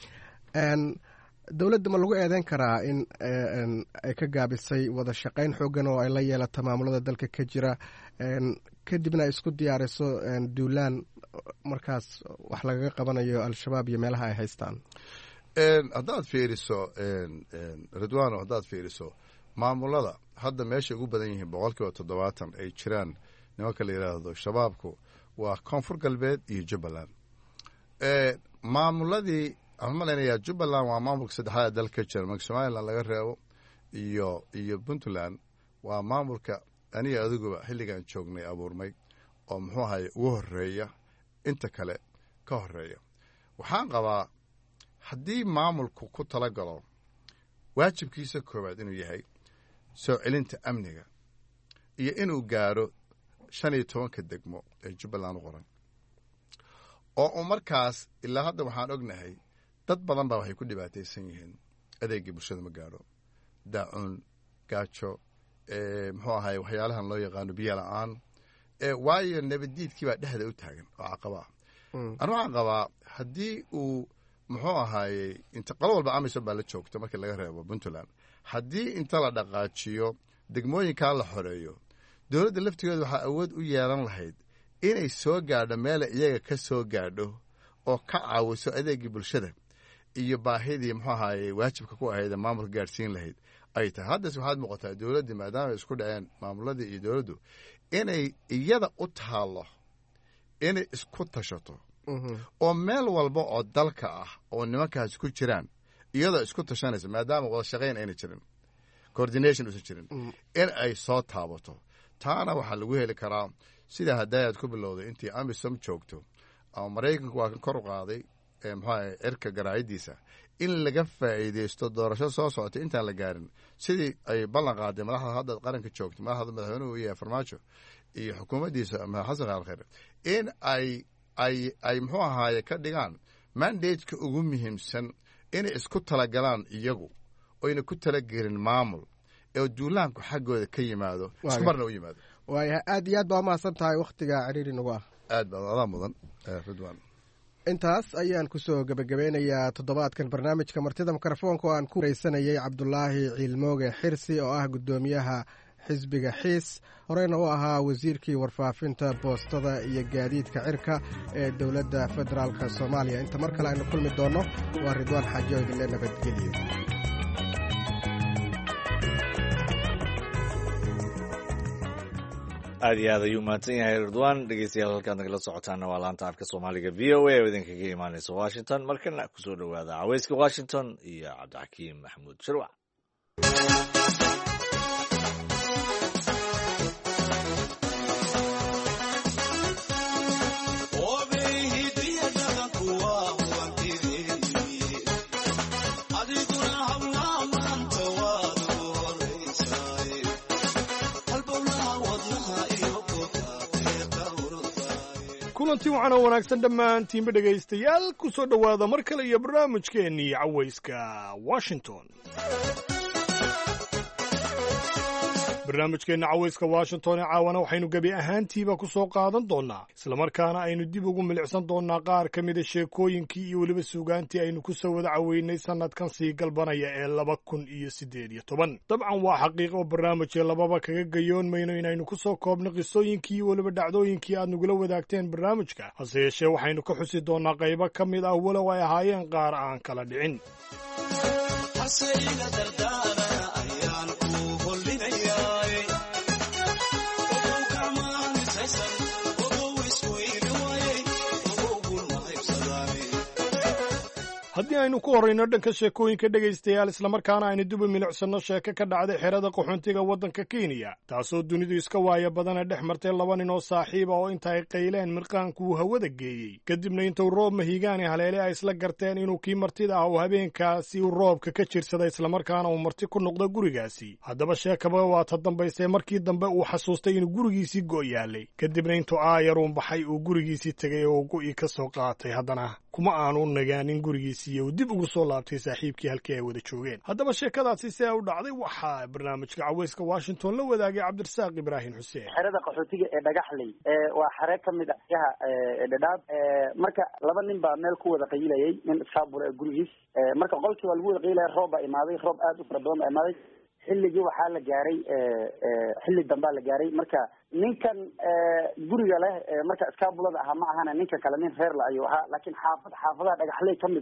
dowladda ma lagu eedeyn karaa in ay ka gaabisay wada shaqayn xoogan oo ay la yeelato maamulada dalka ka jira, kadibna ay isku diyaariso duulaan markaas wax lagaga qabanayo al-shabaab iyo meelaha ay haystaan? haddaad fiiriso ridwaano, haddaad fiiriso maamulada hadda meeshay ugu badan yihiin 70% ay jiraan nimanka la yidhaahdo shabaabku waa koonfur galbeed iyo jubbaland. maamuladii waxaan malaynayaa jubbaland waa maamulka saddexaad dalka jira marka somalilan laga reebo iyo puntland waa maamulka aniga adiguba xilligan joognay abuurmay oo muxuu ahay ugu horeeya inta kale ka horeeya waxaan qabaa haddii maamulku ku talagalo waajibkiisa koowaad inuu yahay soo celinta amniga iyo inuu gaaro 15 degmo ee jubbaland u qoran oo uu markaas ilaa hadda waxaan ognahay dad badan baa waxay ku dhibaataysan yihiin adeegii bulshada ma gaadho daacun gaajo muxuu ahay waxyaalahan loo yaqaano biyo la'aan waayo nabaddiidkii baa dhexda u taagan oo caqaba ah anu waxaan qabaa haddii uu muxuu ahaayey inta qolo walba amisom baa la joogta markii laga reebo puntland haddii inta la dhaqaajiyo degmooyinkaa la xoreeyo dowladda laftigeeda waxaa awood u yeelan lahayd inay soo gaadho meela iyaga ka soo gaadho oo ka caawiso adeegii bulshada iyo baahidii muxuu ahaayey waajibka ku ahayd maamulka gaadhsiin lahayd ay tahay haddase waxaad muuqataa dowladdii maadaama ay isku dhaceen maamuladii iyo dowladdu inay iyada u taallo inay isku tashato oo meel walba oo dalka ah oo nimankaasi ku jiraan iyadoo isku tashanaysa maadaama wada shaqayn ayna jirin coordination uusan jirin in ay soo taabato taana waxaa lagu heli karaa sida hadaayaad ku bilowday intii amisom joogto ama maraykanku waa kan kor u qaaday muxuu cirka garaacidiisa in laga faa'iideysto doorasho soo socota intaan la gaarin sidii ay ballan qaaday madaxda hadda qaranka joogto madaxda madaxweynuhu iyo farmaajo iyo xukuumaddiisa xasan khaalkhayr in ay muxuu ahaaye ka dhigaan mandateka ugu muhiimsan inay isku talagalaan iyagu oyna ku talagelin maamul ee duulaanku xaggooda ka yimaado isku marna u yimaado waayahay aad iyo aad baa umahadsan tahay wakhtiga ciriiri nagu ah aad baa adaa mudan ridwan intaas ayaan kusoo gebagabeynayaa toddobaadkan barnaamijka martida mikrofoonka oo aan ku wareysanayay cabdulaahi ciilmooge xirsi oo ah guddoomiyaha xisbiga xiis horeyna u ahaa wasiirkii warfaafinta boostada iyo gaadiidka cirka ee dowladda federaalka soomaaliya inta mar kale aynu kulmi doonno waa ridwaan xaajo idinle nabadgelyo aad iyo aad ayuu mahadsan yahay ridwaan dhegeystayaal halkaad nagala socotaana waa laanta afka soomaaliga v o a oo idinkaga imaaneysa washington markana kusoo dhowaada caweyska washington iyo cabdixakiim maxamuud shirwac kulanti waxaana wanaagsan dhammaantiinba dhegaystayaal ku soo dhowaada mar kale iyo barnaamijkeennii cawayska washington barnaamijkeenna cawayska washington ee caawana waxaynu gebi ahaantiiba ku soo qaadan doonnaa islamarkaana aynu dib ugu milicsan doonnaa qaar ka mida sheekooyinkii iyo weliba suugaantii aynu ku soo wada caweynay sannadkan sii galbanaya ee 2018 dabcan waa xaqiiq oo barnaamijkee lababa kaga gayoon mayno inaynu ku soo koobno qisooyinkii iyo weliba dhacdooyinkii aad nagula wadaagteen barnaamijka hase yeeshee waxaynu ka xusi doonnaa qaybo ka mid ah walow ay ahaayeen qaar aan kala dhicin haddii aynu ku horrayno dhanka sheekooyinka dhegaystayaal islamarkaana aynu duba milicsanno sheeko ka dhacday xerada qaxoontiga waddanka kenya taasoo dunidu iska waaya badana dhex martay laba nin oo saaxiiba oo inta ay qayleen mirqaankuu hawada geeyey kadibna intuu roob mahigaani haleele ay isla garteen inuu kii martida ah uu habeenkaasi uu roobka ka jirsaday islamarkaana uu marti ku noqdo gurigaasi haddaba sheekaba waa ta dambaysee markii dambe uu xasuustay inuu gurigiisii go' yaalay kadibna intuu aayaruun baxay uu gurigiisii tegay oo go'ii ka soo qaatay haddana kuma aanu nagaanin gurigiisii uu dib ugu soo laabtay saaxiibkii halkii ay wada joogeen haddaba sheekadaasi see u dhacday waxaa barnaamijka caweyska washington la wadaagay cabdirasaaq ibraahim xuseen xerada qaxootiga ee dhagaxley waa xere ka mid ah yaha dhadhaab marka laba nin baa meel ku wada qayilayay nin iskaabula ee gurigiis marka qolkii waa lagu wada qayilaya roob baa imaaday roob aad u fara badan baa imaaday xilligii waxaa la gaaray xilli dambaa la gaaray marka ninkan guriga leh marka iskaabulada ahaa ma ahana ninka kale nin reer la ayuu ahaa laakiin xaafadaha dhagaxley ka mid ah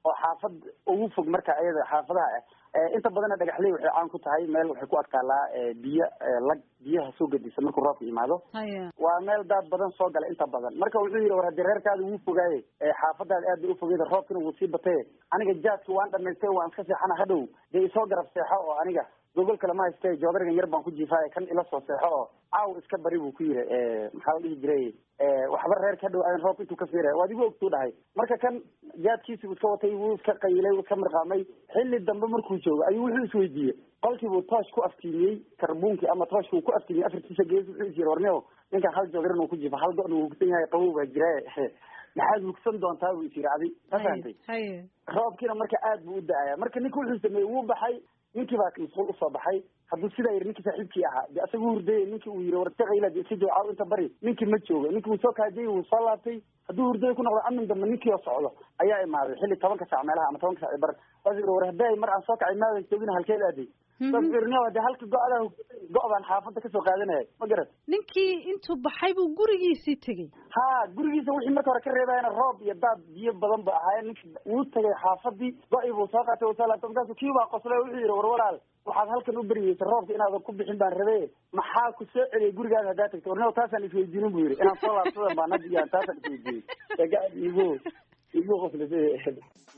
oo xaafad ugu fog marka ayada xaafadaha inta badanna dhagaxley waxay caan ku tahay meel waxay ku adkaalaa biyo lag biyaha soo gadisa markuu roobka yimaado waa meel daad badan soo gala inta badan marka wuxuu yidhi war haddii reerkaada wuu fogaaye xaafadaada aad bay ufogeyda roobkina wuu sii batay aniga jaadki waan dhamaystay waan iska seexana hadhow dee isoo garab seexo oo aniga gogol kale ma haystay joodarigan yar baan ku jiifaaye kan ila soo seexo oo caaw iska bari buu ku yiri maxaa la dhihi jiray waxba reerka hadhow aadan roobka intuu ka fiiraya waad igu ogtuu dhahay marka kan jaadkiisi wuu iska watay wuu iska qayilay wuu iska mirqaamay xilli dambe markuu joogo ayuu wuxuu isweydiiyey qolkiibuu toosh ku aftiimiyey karbuunkii ama tooshka uu ku aftiimiyey afartiisa gees wuxuu is yiri warneo ninkan hal joodarin uu ku jiifa hal go-na wuu hugsan yahay qabow baa jiraaye maxaad hugsan doontaa buu is yiri adi ma fahantay roobkiina marka aad buu u da-aya marka ninka wuxuu sameeyey wuu baxay ninkii baa masquul usoo baxay hadduu sidaa yiri ninkii saaxiibkii ahaa de asaga u hurdayay ninkii uu yiri wartaqayla de iska joocaw inta bari ninkii ma jooga ninkii wuu soo kaajayay wuu soo laabtay hadduu hurdaya ku noqdo amin dambe ninkii oo socdo ayaa imaaday xilli 10 saac meelaha ama 10 saac bar waas yiri war hadday mar aan soo kacay maadan joogin halkeed aaday sabirnaa wada halka go-ada go-baan xaafadda kasoo qaadanaya ma garat ninkii intuu baxay buu gurigiisii tegey ha gurigiisa wixii marka hore ka reebayana roob iyo daad biyo badan ba ahaayeen ninkii wuu tagay xaafadii go-i buu soo qaatay wuu soo laabtay markaasuu kii baa qoslay wuxuu yidhi war walaal waxaad halkan u beryeysay roobka inaadan ku bixin baan rabe maxaa ku soo celiyay gurigaada haddaa tagtay warneo taasaan isweydiinin buu yidhi inaan soo laabsadan baan hadda iyaan taasaan isweydiiyey egaad igu qoslisay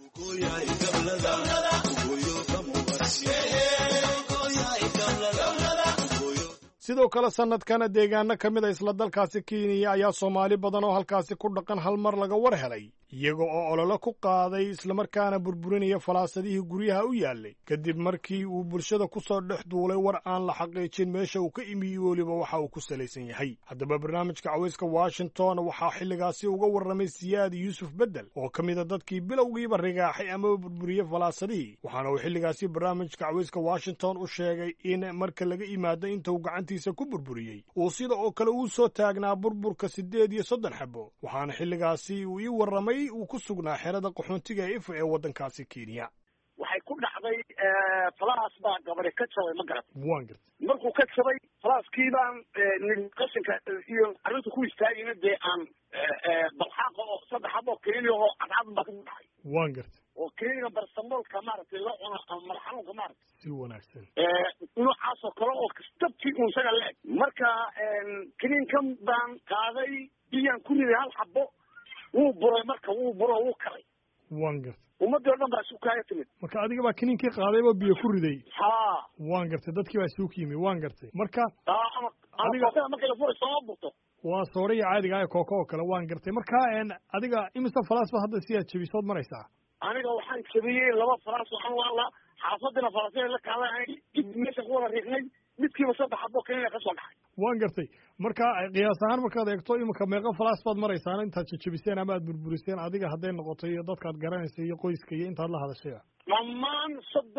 sidoo kale sanadkana deegaano ka mid a isla dalkaasi kenya ayaa soomaali badan oo halkaasi ku dhaqan hal mar laga war helay iyaga oo olole ku qaaday islamarkaana burburinaya falaasadihii guryaha u yaallay kadib markii uu bulshada ku soo dhex duulay war aan la xaqiijin meesha uu ka imi weliba waxa uu ku salaysan yahay haddaba barnaamijka cawayska washington waxaa xilligaasi uga warramay siyaad yuusuf beddel oo ka mida dadkii bilowgiiba rigaaxay amaba burburiyey falaasadihii waxaana uu xilligaasi barnaamijka cawayska washington u sheegay in marka laga imaado inta uu gacantiisa ku burburiyey uu sida oo kale uu soo taagnaa burburka 8 xabo waxaana xilligaasi uu ii warramay uu ku sugnaa xerada qaxoontiga ifo ee waddankaasi Kenya waxay ku dhacday falaas baa gabadhe ka jabay ma garat waan gartay markuu ka jabay falaaskii baan qashinka iyo arrinta ku istaagayna dee aan balxaaqa oo 3 xabo keliya oo cadcad baa ku dhacay waan gartay oo keliya barsamolka maaragtay la cuna ama xanuunka maaragtay si wanaagsan noocaas oo kale oo kastabtii uu isaga leeg marka kiniinkan baan qaaday biyaan ku riday hal xabo wuu buray marka wuu buro wuu kalay waan gartay ummadii oo dhan baa isugu kaaya timid marka adiga baa kiniinkii qaadayba biyo ku riday ha waan gartay dadkii baa isugu yimi waan gartay marka adiga marka la furay soo burto waa sooriya caadiga ah kooko oo kale waan gartay marka adiga imisa falaas ba hadda si aad jabisood maraysaa aniga waxaan jabiyey 2 falaas waxaan wala xaafadina falaasay la kaalay meesha ku wada riixnay midkiiba 3 xabo kaliya ka soo dhacay waan gartay marka qiyaas ahaan markaad eegto imika meeqa falaas baad maraysaan intaad jabiseen ama aad burburiseen adiga hadday noqoto iyo dadkaad garanaysa iyo qoyska iyo intaad la hadashay dhammaan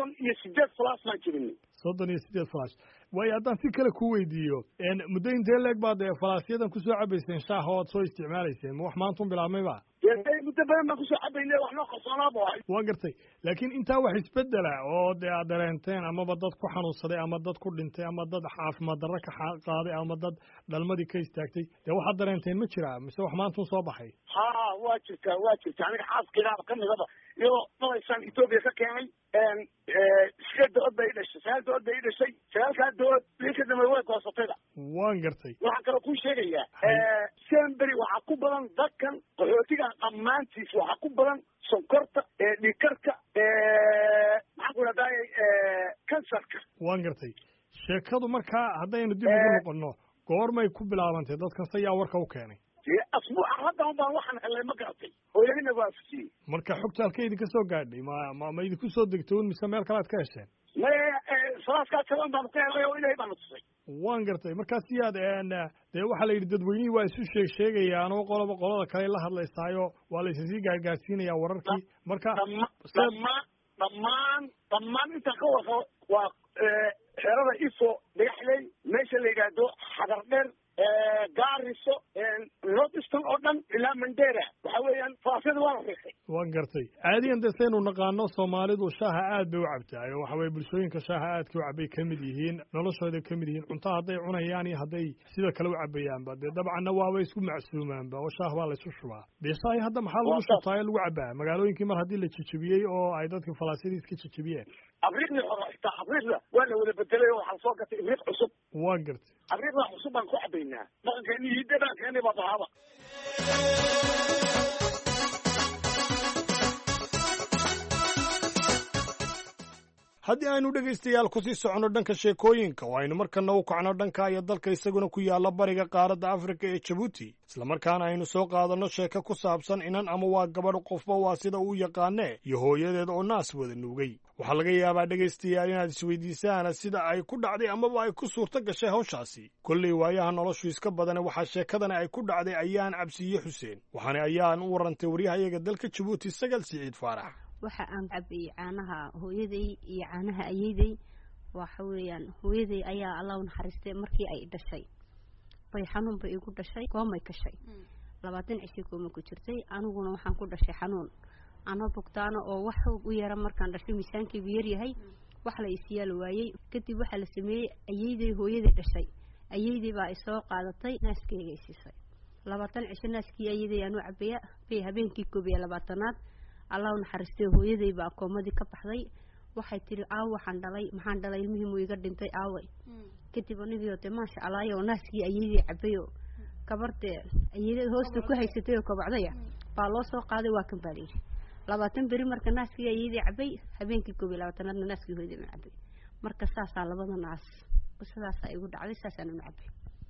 38 falaas baan jabinay 38 falaas waayo haddaan si kale ku weydiiyo muddo intee leeg baad falaasyadan kusoo cabayseen shaaha oo aad soo isticmaalayseen ma wax maantun bilaabmayba muddo badan baan kusoo cabaynay wax noo qarsoonaaba waan gartay laakiin intaa wax isbedela oo dee aad dareenteen amaba dad ku xanuunsaday ama dad ku dhintay ama dad caafimaad darro ka qaaday ama dad dhalmadii ka istaagtay dee waxaad dareenteen ma jiraa mise wax maantun soo baxay ha waa jirta aniga xaaskaydaaba ka midaba iyadoo malaysaan Ethiopia ka keenay 6 dood bay dhashay 9 dood bay dhashay 9 dood ka dambe way goosatayda waan gartay waxaan kale ku sheegayaa Semberi waxa ku badan dadkan qaxootiga dhammaantiis waxa ku badan sonkorta dhiigkarka maxaa ku dhacay kansarka waan gartay sheekadu markaa haddaynu dib ugu noqono goormay ku bilaabantay dadkan sayaa warka u keenay asbuuca hadda baan waxaan helay ma garatay oo ilahina waa fusiyey marka xogta halkay idinka soo gaadhay ma idinku soo degtoon mise meel kale aad ka hesheen salaaskaa jaban baan ka helay oo ilaahay baan tusay waan gartay markaas siyaad dee waxaa la yidhi dadweynihii waa isu sheegayaan oo qolada kale la hadlaysaayo waa la isasii gaargaarsiinayaa wararkii marka dhammaan intaan ka warqabo waa xerada ifo dhagaxley meesha la yidhaahdo xadar dheer gaariso northeastern oo dhan ilaa mandera waxa weeyaan faafyada waa la riixay. waan gartay caadiyan dee saynu naqaano soomaalidu shaaha aad bay u cabtaa oo waxa weye bulshooyinka shaaha aadka u cabay kamid yihiin noloshooday kamid yihiin cunto hadday cunayaan iyo hadday sida kale u cabayaanba dee dabcanna waaba isku macsuumaanba oo shaah baa laysu shubaa dee shaahi hadda maxaa lagu shubtaa ee lagu cabaa magaalooyinkii mar haddii la jejebiyey oo ay dadka falaasiyadii iska jejebiyeen. abriiqdii hore xitaa abriiqda waa la wada bedelay oo waxaa soo gatay ibriiq cusub. waan gartay abriiqda cusub baan ku cabaynaa dhaqankeeni hidda dhaqankeeni baa bahaba. haddii aynu dhegaystayaal kusii soconno dhanka sheekooyinka oo aynu markana u kacno dhanka iyo dalka isaguna ku yaalla bariga qaaradda afrika ee jabuuti islamarkaana aynu soo qaadanno sheeko ku saabsan inan ama waa gabadh qofba waa sida uu yaqaanee iyo hooyadeed oo naas wada nuugay. waxaa laga yaabaa dhegaystayaal inaad isweydiisaan sida ay ku dhacday amaba ay ku suurto gashay hawshaasi. kolley waayaha noloshu iska badane waxaa sheekadani ay ku dhacday ayaan cabsiiye xuseen waxaana ayaan u warantay waryahayaga dalka jabuuti Sagal Siciid Faarax. waxa aan cabay caanaha hooyaday iyo caanaha ayeeday waxa weeyaan hooyaday ayaa Allah u naxariistay markii ay dhashay bay xanuun bay igu dhashay koomay kashay 20 cisho kooma ku jirtay aniguna waxaan ku dhashay xanuun ana bogtaana oo wax u yara markaan dhashay miisaankii yar yahay wax la isiyaal waayay kadib waxa la sameeyay ayeeday hooyaday dhashay ayeeday baa soo qaadatay naaskeyga siisay 20 cisho naaskii ayeeday aanu cabaya bay habeenkii 22aad Allah u naxariistay hooyaday baa koomadii ka baxday waxay tiri waxaan dhalay ilmihii muu iga dhintay aaway kadib anigii oo maasha Allah oo naaskii ayeeday cabayo kabartay ayeeday hoosta ku haysatay oo kabacday baa loo soo qaaday waa kan baalay 20 bari marka naaskii ayeeday cabay habeenkii 22aadna naaskii hooyaday ma cabay marka saasaa labada naas sidaas ay ugu dhacday saasaan u cabay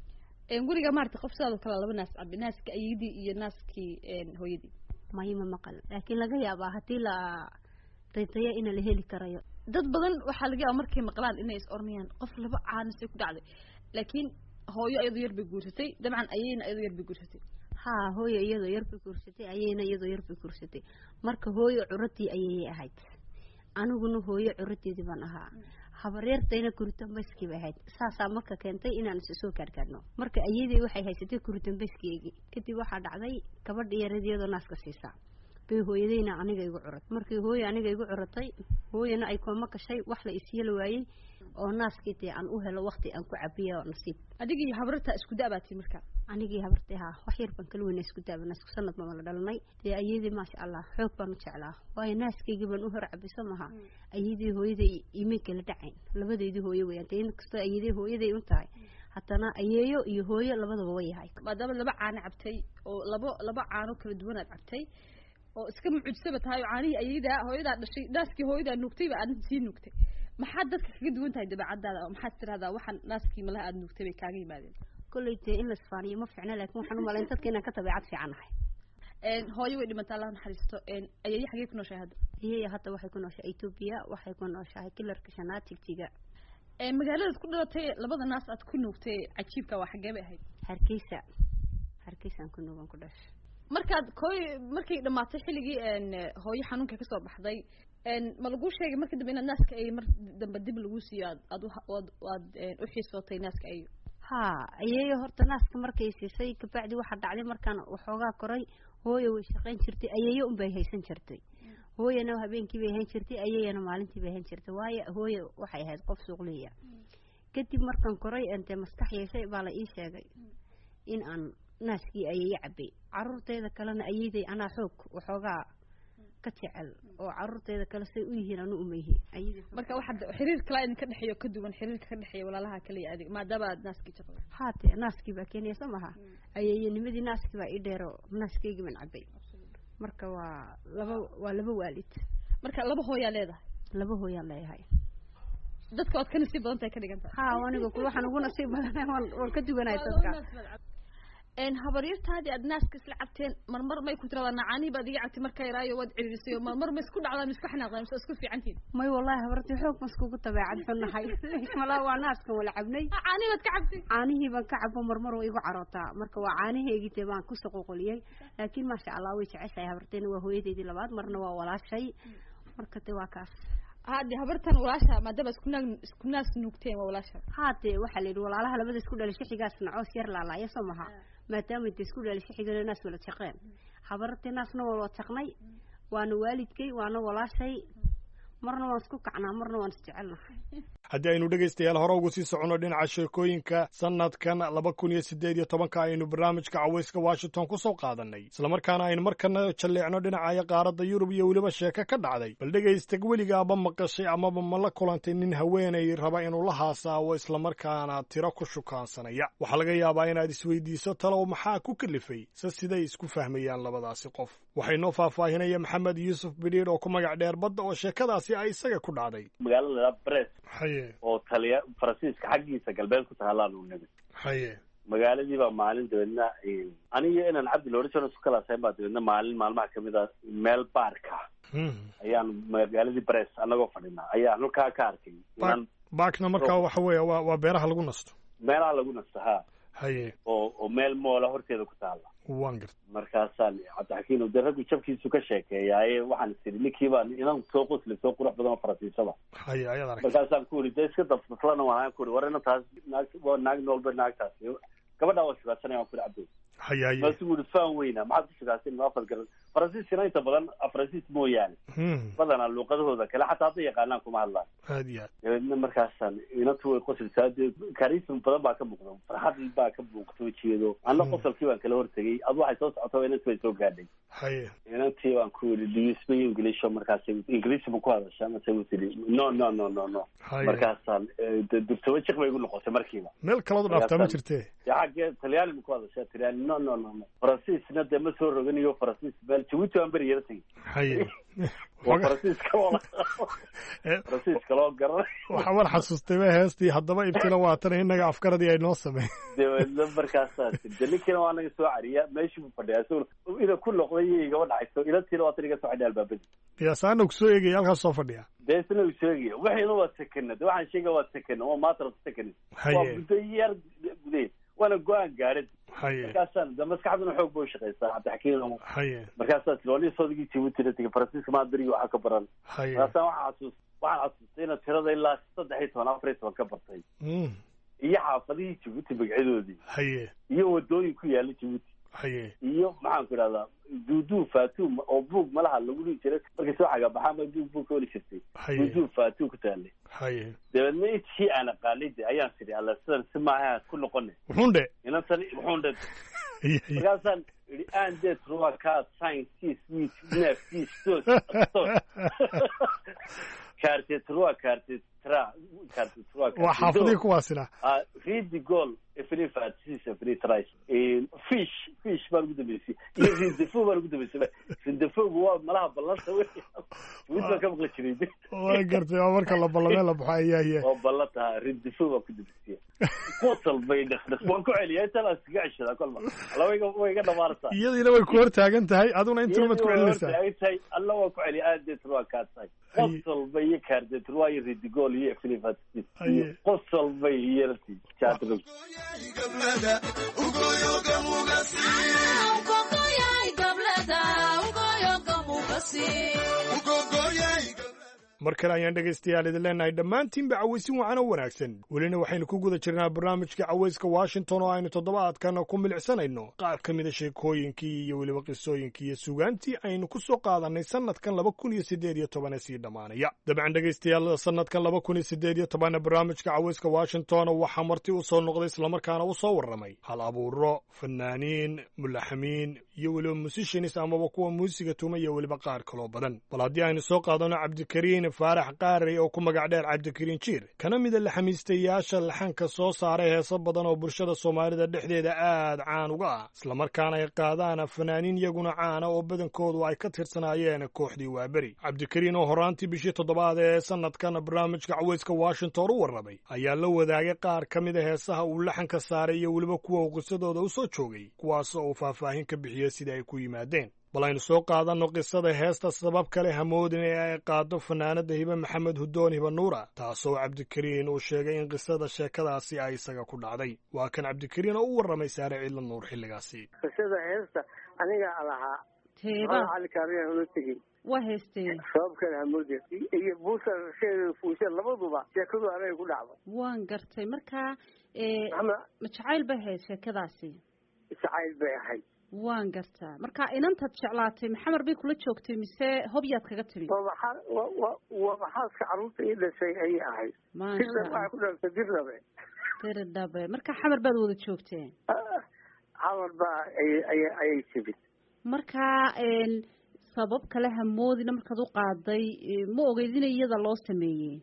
guriga maartay qof sidoo kale laba naas cabay naaska ayeeday iyo naaskii hooyaday ma maqal laakiin laga yaabaa hadii la reetaya in la heli karayo dad badan waxa laga yaabaa markay maqlaan inay is ornayaan qof laba caanisay ku dhacday laakiin hooyo iyadoo yar bay guursatay dabcan ayayna iyadoo yar bay guursatay hooyo iyadoo yar bay guursatay ayayna iyadoo yar bay guursatay marka hooyo curadii ayay ahayd aniguna hooyo curadeedii baan ahaa habareertayna kuritambayskii bay ahayd saasaa marka keentay inaan soo kaarkaarno marka ayeeday waxay haysatay kuritambayskiigi kadib waxaa dhacday gabadh yaradiyadoo naaska siisaa bay hooyadayna aniga igu curat markii hooyo aniga igu curatay hooyana ay kooma kashay wax la isiyeel waayay oo naaskii aan u helo waqti aan ku cabiyo nasiib adigii habarta isku daabaatay marka anigii habartay wax yar baan kala weyn isku daabana isku sanad ma la dhalanay ayeeday ma sha Allah xoog baan u jeclaa way naaskayga baan u hor cabiso maha ayeeday hooyaday iimay kala dhacayn labadeedii hooyo weeyaan teen kasta ayeeday hooyaday u tahay hatana ayeeyo iyo hooyo labadaba way yahay maadaama laba caano cabtay oo laba caano kala duwan aad cabtay oo iska mucjisaba tahay caanihii ayeedaa hooyadaa dhashay naaskii hooyadaa nuugtay baa aad sii nuugtay maxaa dadka kaga duwan tahay dabeecadaada oo maxaa tiraahdaa waxaan naaskii malaha aad nuugtay bay kaaga yimaadeen kulleeytay in la isfaaniyo ma fiicna laakiin waxaan u malayn dadka inaan ka tabeecad fiicanahay hooyo way dhimatay Allah naxariisto ayeeyo xagee ku nooshahay hadda ayeeyo hadda waxay ku nooshahay Ethiopia waxay ku nooshahay kilarka shanaad tigtiga magaalada ku dhalatay labada naas aad ku nuugtay cajiibka waa xagee bay ahayd hargeysa ku nuugan ku dhashay markay dhamaatay xilligii hooyo xanuunka ka soo baxday ma lagu sheegay markii dambe inaad naaska ay mar dambe dib lagu siiyo aad u xiisootay naaska ayo ayeeyo horta naaska markay siisay kabacdi waxa dhacday markaan waxoogaa koray hooyo way shaqayn jirtay ayeeyo un bay haysan jirtay hooyana habeenkii bay hayn jirtay ayeeyana maalintii bay hayn jirtay waayo hooyo waxay ahayd qof suuqliya kadib markaan koray intee maskax yeeshay baa la ii sheegay in aan naaskii ayeeyo cabay caruurteeda kalena ayeeday anaa xoog waxoogaa ka jecel oo caruurteeda kale say u yihiin anu uma yihiin marka waxa xiriir kale in ka dhaxeeyo ka duwan xiriirka ka dhaxeeyo walaalaha kale iyo adiga maadaama aad naaskii jabtay haatee naaskii baa keenaysa maha ayeeyanimadii naaskii baa ii dheero naaskeygi baan cabay marka waa laba waalid marka laba hooyaa leeyahay dadka ood ka nasiib badan tahay ka dhigantahay aniga waxaan ugu nasiib badan waan ka duwanahay dadka habaryartaadii aad naaska isla cabteen marmar may ku tiradaa nacaanii baad iga cabtay marka yaraayo waad ciriirisay marmar ma isku dhacdaan isku xanaaqdaan mise isku fiicantiin may wallahi habartii xoog ma iskugu tabeecad xunahay malaa waa naaskan wala cabnay caanii baad ka cabtay caanihii baan ka cabo marmar way igu carootaa marka waa caanaheygii tee baan ku soqoqoliyay laakiin maasha Allah way jeceshahay habarteena waa hooyadeedii labaad marna waa walaashay marka tee waa kaas هادي habartan walaasha maadaba isku naas nuugteen walaasha haatee waxa la yiri walaalaha labada isku dhalishay xigaasna coos yar laalaaya samaha maadaama ay isku dhalishay xigana naas wala shaqeen habarteenaasna wala taqnay waana waalidkay waana walaashay marna waan isku kacnaa marna waan isjecelnahay haddii aynu dhegaystayaal hore ugu sii soconno dhinaca sheekooyinka sanadkan 2018 aynu barnaamijka cawayska Washington ku soo qaadanay islamarkaana aynu markana jalleecno dhinaca qaaradda Yurub iyo weliba sheeko ka dhacday bal dhegaysta weligaaba maqashay amaba ma la kulantay nin haweenay raba inuu la haasaawo islamarkaana tiro ku shukaansanaya waxaa laga yaabaa inaad isweydiiso talow maxaa ku kalifay siday isku fahmayaan labadaasi qof waxay noo faahfaahinaya Maxamed Yuusuf Bidhiir oo ku magac dheer badda oo sheekadaasi ay isaga ku dhacday magaalada Brest oo taliya Faransiiska xaqiisa galbeed ku taalaan uu nabi magaaladii baa maalin dawladna aniga inaan Cabdi Loorisano isku kala saybaa dawladna maalmaha kamid ah meel baarka ayaan magaaladii Brest anagoo fadhina ayaa halkaa ka arkay baarkna markaa waxa weeye waa beeraha lagu nasto meelaha lagu nasto oo meel moola horteeda ku taala markaasaan cabdixakiin uu daragu jabkiisu ka sheekeeyay waxaan isiri ninkiiba inaan soo qosli soo qurux badan oo Faransiisada markaasaan ku yiri iska daflana waan ku yiri warina taas naag noolba naagtaas gabadha oo shaqaysanayo waan ku yiri cabdi masuul faan weyna maxaad ku shaqaysan ma afad garan Faransiiska inta badan Faransiis mooyaan badana luqadahooda kale xataa hadda yaqaanaan kuma hadlaan haadiya markaasaan inatu way qosolsaade karism badan baa ka muuqda farxad baa ka muuqato jeedo anna qosolkii baan kala hortagay ad waxay soo socoto inay soo gaadhay inantii baan ku yiri disma English markaas English ma ku hadashaa ma soo tiri no markaasaan dugsiga chiq bay ugu noqotay markiiba meel kala dhaafta ma jirtee yaga Talyaani ma ku hadashaa Talyaani no Faransiisna de ma soo roganiyo Faransiis Jabuuti aan bari yartay Faransiiska loo garan waxa war xasuustay heestii haddaba ibtila waatan inaga afkaradii ay noo sameeyeen markaasaan delikina waa naga soo cariya meeshii uu fadhiyaa soo ila ku noqday iga dhacayso ila tiro waatan iga soo xidhay albaabada qiyaasana ku soo eegay halka soo fadhiya deesna uu sheegay waxayna waa takanad waxaan sheegay waa takan oo maatra takan waa gudayar guday وانا go'aan gaarid markaasaan maskaxduna xoog buu shaqeystaa cabdixakiin markaasaan tirooli soodigi Djibouti tigay Faransiiska ma diri waxa ka baran markaasaan waxaan xasuustay in tirada ilaa 13 ka bartay iyo xaafadii Djibouti magacadoodii iyo wadooyin ku yaala Djibouti iyo maxaan ku radaa duudu Fatum oo buug malaha lagu dhigi jiray markii soo xaga baxaa buug ka wali jirtay duudu Fatum ku taale deedna intii aan qaalid ayaan sidii alla sidan simaaha ku noqonay wuxuunde markaasaan iri aan de truwa ka science with nerve stos carte tra waa xaafadii kuwaasina read the goal every fatis every tries fish baan ugu dambeysay iyo rindefu baan ugu dambeysay rindefu waa malaha balanta wixii ka maqla jiray waa gartay marka la ballamay la baxay ayaa oo ballata rindefu waa ku dambeysay qosol bay dhaxdhax waan ku celiyay inta iska cishada kolba way ga dhamaartaa iyadina way ku hortaagan tahay aduna intuu mad ku celinaysaa ay alla waa ku celiyay aad truwa ka tahay qosol bay kaarde truwa iyo read the goal iyo every fatis qosol bay yarti chaatro mar kale ayaan dhegaystayaal idin leenahay dhammaantiinba cawaysin wacan oo wanaagsan welina waxaynu ku guda jirnaa barnaamijka cawayska Washington oo aynu toddobaadkan ku milicsanayno qaar ka mid ah sheekooyinkii iyo weliba qisooyinkii iyo sugaantii aynu ku soo qaadanay sanadkan 2018 sii dhamaanaya dabcan dhegaystayaal sanadkan 2018 barnaamijka cawayska Washington waxa marti u soo noqday isla markaana u soo waramay hal abuuro fanaaniin mulaxamiin iyo weliba musicians ama kuwa muusiga tuma iyo weliba qaar kale oo badan bal haddii aynu soo qaadano Cabdikariin Faarax Qaari oo ku magac dheer Cabdikariin Jiir kana mid ah laxamiistayaasha laxanka soo saaray heeso badan oo bulshada Soomaalida dhexdeeda aad caan uga ah isla markaana ay qaadaan fanaaniin iyaguna caan oo badankoodu ay ka tirsanaayeen kooxdii Waaberi Cabdikariin oo horaantii bishii toddobaad ee sanadkan barnaamijka cawayska Washington u warramay ayaa la wadaagay qaar ka mid ah heesaha uu laxanka saaray iyo weliba kuwa qisadooda u soo joogay kuwaas oo faahfaahin ka bixiyay sida ay ku yimaadeen bal aynu soo qaadano qisada heesta sabab kale hamoodin ee ay qaado fanaanada Hiba Maxamed Hudoon Hiba Nuura taasoo Cabdikariin uu sheegay in qisada sheekadaasi ay isaga ku dhacday waa kan Cabdikariin oo u warramay Saare Ciidla Nuur xilligaasi qisada heesta aniga alaha Hiba Alkaariya uu tagay waa haysteen sababkan hamoodi iyo buusa sheegay fuusha labaduba sheekadu anay ku dhacdo waan gartay marka ma jacayl bay ahayd sheekadaasi jacayl bay ahayd waan gartaa marka inantaad jeclaatay maxamar bay kula joogtay mise hobyaad kaga timi waa maxaaska carruurta ii dhashay ayay ahayd waxaa ku dhaltay dirdhabe marka xamar baad wada joogteen xamar baa ayay timid marka sabab kale hamoodina markaad u qaaday ma ogeyd in iyada loo sameeyey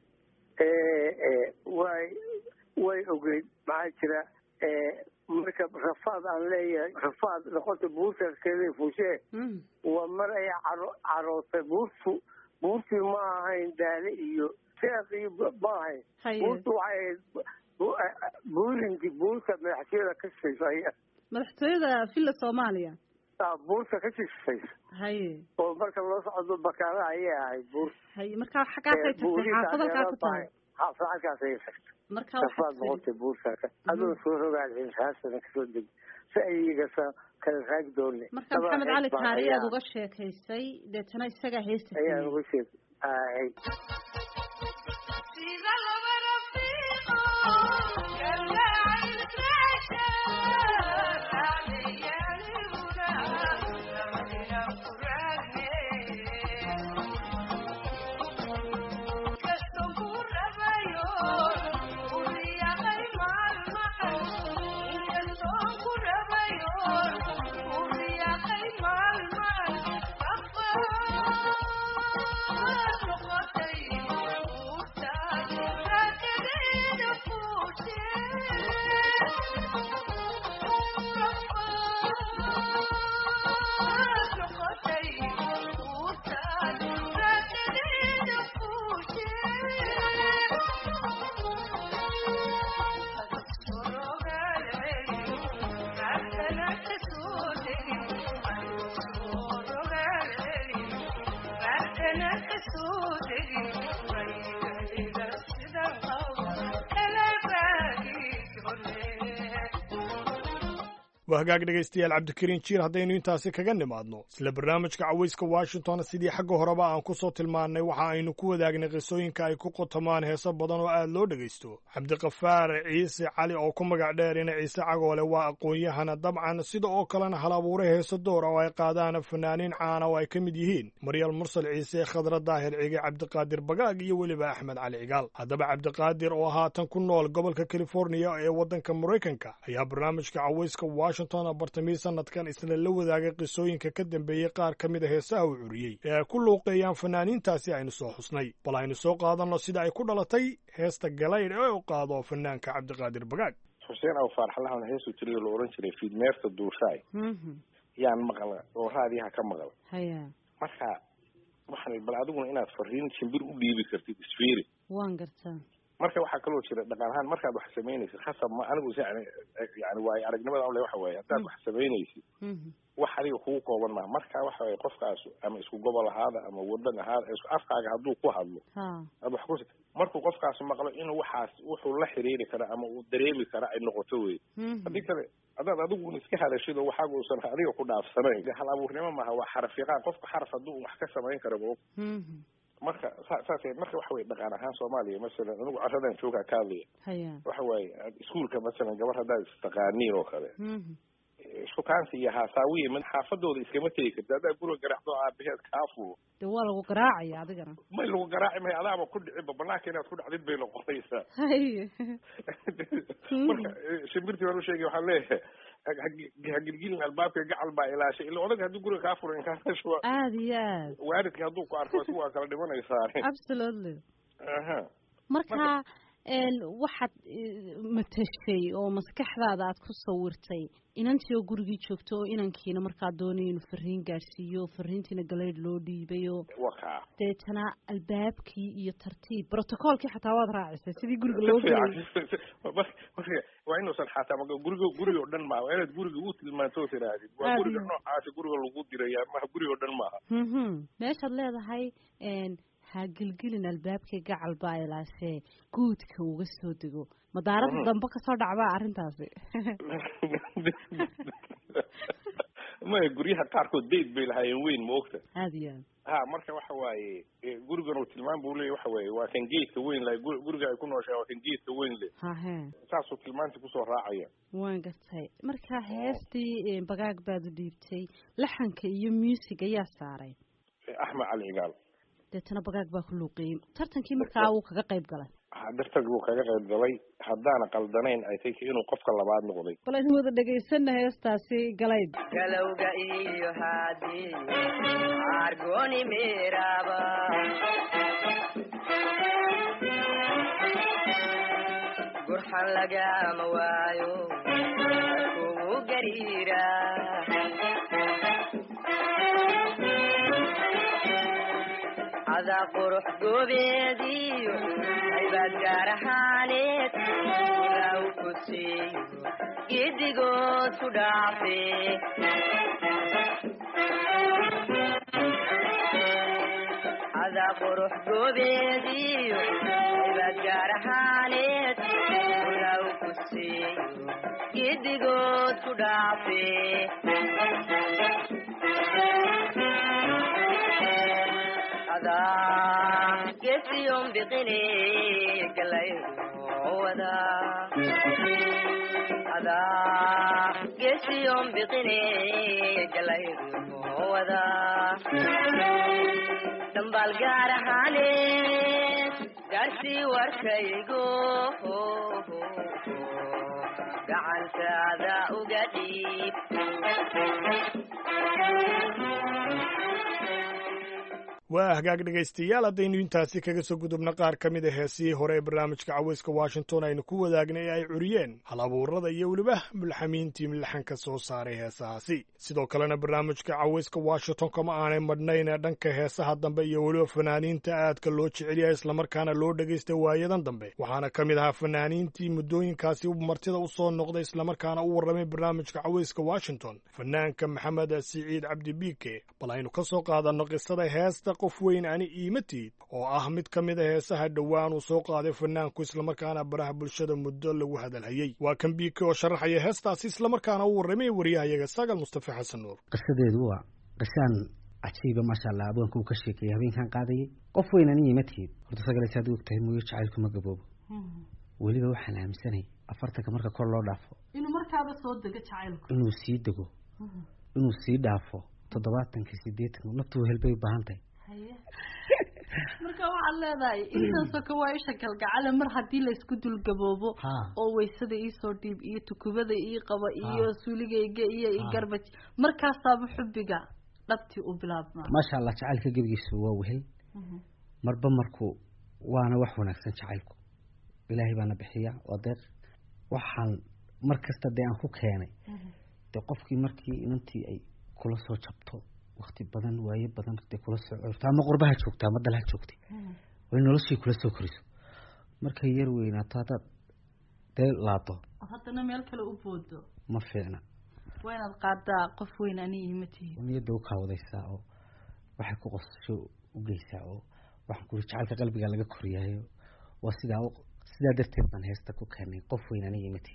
way ogeyd maxaa jira marka rafaad aan leeyahay rafaad noqota buurtakeeda fuushee waa mar ay carootay buurtii ma ahayn daale iyo sheekh iyo ma ahayn buurtu waxay ahayd buurinkii buurta madaxtooyada ka shishaysa madaxtooyada villa soomaaliya buurta ka shishaysa haye oo marka loo socdo bakaala ayay ahayd buur haye marka xaggaasay tagtay xaafad halkaa ku tahay xaafad halkaasay tagtay marka waxaad noqotay buurtaaka adoo soo rogaal raasana kasoo deg si ayagasa kala raag doonne marka maxamed cali kaari aad uga sheekaysay deetana isagaa heesta ayaan uga sheekay waa hagaag dhegaystayaal cabdikariin jiir haddaynu intaasi kaga nimaadno isla barnaamijka cawayska washington sidii xagga horeba aan ku soo tilmaannay waxa aynu ku wadaagnay qisooyinka ay ku qotamaan heeso badan oo aad loo dhegaysto cabdiqafaar ciise cali oo ku magac dheerina ciise cagoole waa aqoon-yahana dabcan sida oo kalena hal abuure heeso door oo ay qaadaan fanaaniin caana oo ay ka mid yihiin maryal mursal ciise khadra daahir cige cabdiqaadir bagaag iyo weliba axmed cali cigaal haddaba cabdiqaadir oo haatan ku nool gobolka californiya ee waddanka maraykanka ayaa barnaamijka cawayska bartamii sanadkan isla la wadaagay qisooyinka ka dambeeyey qaar ka mid a heesaha uu curiyey ee ay ku luuqeeyaan fanaaniintaasi aynu soo xusnay bal aynu soo qaadanno sida ay ku dhalatay heesta galaydh ee u qaado fanaanka cabdiqaadir bagaag xuseen aw faarxalahan heesu tiriyo la oran jiray fiidmeerta duushaay yaan maqla oo raadiyaha ka maqla marka waxaan bal adiguna inaad fariin shimbir u dhiibi kartid isfiiri waan gartaa marka waxaa kaloo jira dhaqan ahaan markaad wax samaynaysid khasab ma anigu yani waayo aragnimada ule waxa weeye haddaad wax samaynaysid wax adiga kugu kooban maa marka waxa weye qofkaas ama isku gobol ahaada ama wadan ahaada isku afkaaga hadduu ku hadlo ad wax ku markuu qofkaas maqlo inuu waxaas wuxuu la xiriiri kara ama uu dareemi kara ay noqoto wey haddii kale haddaad adigu iska hadashid oo waxaaga uusan adiga ku dhaafsanayn hal abuurnimo maaha waa xarafiqaan qofka xaraf hadduu wax ka samayn kara ma marka saas marka waxa weye dhaqan ahaan soomaaliya masalan anigu caradan joogaa ka hadlaya waxa waaye iskuolka masalan gabar haddaad istaqaaniin oo kale shukaansi iyo haasaawiya mid xaafadooda iskama tegi karti haddaa guriga garaacdo aabaheed kaa fulo de waa lagu garaacaya adigana may lagu garaaci mahay adaaba ku dhiciba banaanka inaad ku dhacdid bay noqonaysaa marka shimbirtii baan usheegay waxaan leeyahay hagilgilin albaabka gacal baa ilaashay ila odag haddii guriga kaa furan inkaashuwa aad iyo aad waalidka hadduu ku arko si waa kala dhimanaysaa absolutely marka waxaad matashay oo maskaxdaada aad ku sawirtay inantii oo gurigii joogto oo inankiina markaa doonay inuu fariin gaadhsiiyo fariintiina galeyd loo dhiibayo deetana albaabkii iyo tartiib brotocoolkii xataa waad raacisay sidii guriga loo waa inuusan xataa guriga oo dhan maaha waa inaad guriga u tilmaanto tirahdid waa guriga noocaasi guriga lagu diraya maha guriga oo dhan maaha meeshaad leedahay ha gilgilin albaabkii gacal baa ilaashee guudka uga soo dego madaarada dambe kasoo dhacbaa arrintaasi maya guryaha qaarkood dayd bay lahaayeen weyn ma ogta aad iyo aad ha marka waxa waaye gurigan uu tilmaan buu leeyahay waxa waaye waa kan geedka weyn leh guriga ay ku nooshahay waa kan geedka weyn leh hahe saasuu tilmaantii kusoo raacaya waan gartay marka heestii bagaag baad u dhiibtay laxanka iyo music ayaa saaray axmed cali cigaal deetana bagaag baa ku luuqeeyey tartankii markaa uu kaga qayb galay dartag buu kaga qayb galay haddaana qaldanayn ay tay inuu qofka labaad noqday bal aynu wada dhegaysana heestaasi galayd galowga iyo haadii argoni miraba gurxan lagama waayo kugu gariira adaa qurux goobeediyo aybaad gaar ahaaneed ilaw ku siiyo gedigood ku dhaafe adaa qurux goobeediyo aybaad gaar ahaaneed ilaw ku siiyo gedigood ku dhaafe gesiyon biqine galayda adaa gesiyon biqine galayda dhambaal gaar ahaaneed gaarsii warkaygo gacantaada uga dhiib waa hagaag dhegaystayaal haddaynu intaasi kaga soo gudubna qaar ka mid a heesihii hore ee barnaamijka cawayska washington aynu ku wadaagnay ee ay curiyeen hal abuurada iyo weliba mulxamiintii milaxanka soo saaray heesahaasi sidoo kalena barnaamijka cawayska washington kama aanay madhnayn ee dhanka heesaha dambe iyo weliba fanaaniinta aadka loo jecel yahay islamarkaana loo dhegaysta waayadan dambe waxaana ka mid ahaa fanaaniintii muddooyinkaasi martida u soo noqday islamarkaana u warramay barnaamijka cawayska washington fanaanka maxamed siciid cabdi biike bal aynu ka soo qaadanno qisada heesta qof weyn ani iimatiid oo ah mid ka mid a heesaha dhowaan uu soo qaaday fanaanku islamarkaana baraha bulshada muddo lagu hadalhayey waa kan biike oo sharaxaya heestaasi islamarkaana u warramay wariyahayaga sagal mustafa xasan nuur qisadeedu waa qisaan cajiiba maasha allah abwaanka uu ka sheekeeyey habeenkan qaadayay qof weyn ani iimatiid horta sagaleys aad og tahay mooyo jacaylku ma gaboobo weliba waxaan aaminsanay 40 marka kor loo dhaafo inuu markaaba soo dego jacaylku inuu sii dego inuu sii dhaafo 70 naftu helbay u baahan tahay marka waxaad leedahay intaasoo ka waa isha galgacale mar haddii la isku dulgaboobo oo waysada iisoo dhiib iyo tukubada ii qaba iyo suuligayga iyo garbaj markaasaaba xubbiga dhabtii u bilaabmaa maasha allah jacaylka gebigiisu waa wehel marba markuu waana wax wanaagsan jacaylku ilaahay baana bixiya waa deeq waxaan mar kasta dee aan ku keenay dee qofkii markii inantii ay kula soo jabto waqti badan waaye badan dee kula soo curto ama qurbaha joogta ama dalha joogtay way noloshii kula soo koriso markay yar weynaato haddaad dee laado haddana meel kale u boodo ma fiicna waa inaad qaadaa qof weyn ani iimatihi niyadda u kaawadaysaa oo waxay ku qosasho u geysaa oo waxaan kuri jacaylka qalbiga laga koriyaayo waa sidaa darteed baan heesta ku keenay qof weyn ani iimatihi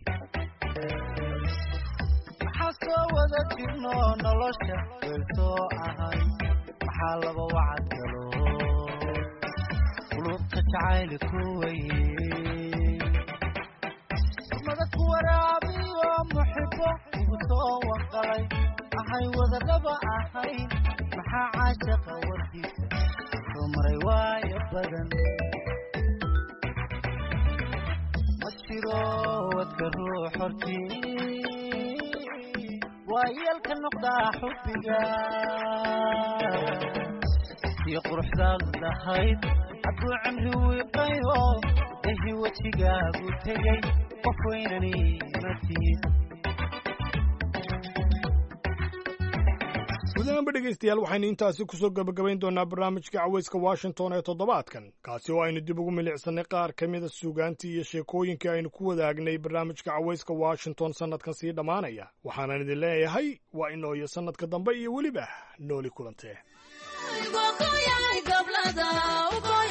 maxaa soo wada jirno nolosha weeltoo ahay maxaa laba wacad galo qulubta jacayli ku weye mada ku waraabiyo muxibo igu soo wanqalay ahay wadadhaba ahayn maxaa caashaqa warkiisa soo maray waayo badan ma jiro wadka ruux hortii ويلك النقطة حبك يا قرحة الهيد عبو عمري ويقيو اهي وجهك قلت لي وفوينني متيد gudahanba dhegaystayaal waxaynu intaasi kusoo gabagabayn doonaa barnaamijka cawayska washington ee toddobaadkan kaasi oo aynu dib ugu milicsannay qaar ka mida suugaantii iyo sheekooyinkii aynu ku wadaagnay barnaamijka cawayska washington sannadkan sii dhammaanaya waxaanan idin leeyahay waa inoo iyo sannadka dambe iyo weliba nooli kulantee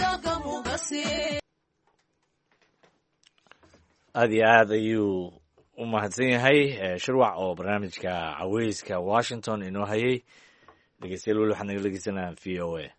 aad iyo aad ayuu u mahadsan yahay shirwac oo barnaamijka caweyska washington inoo hayay. dhegeystayaal weli waxaad naga dhegeysanayaan v o a.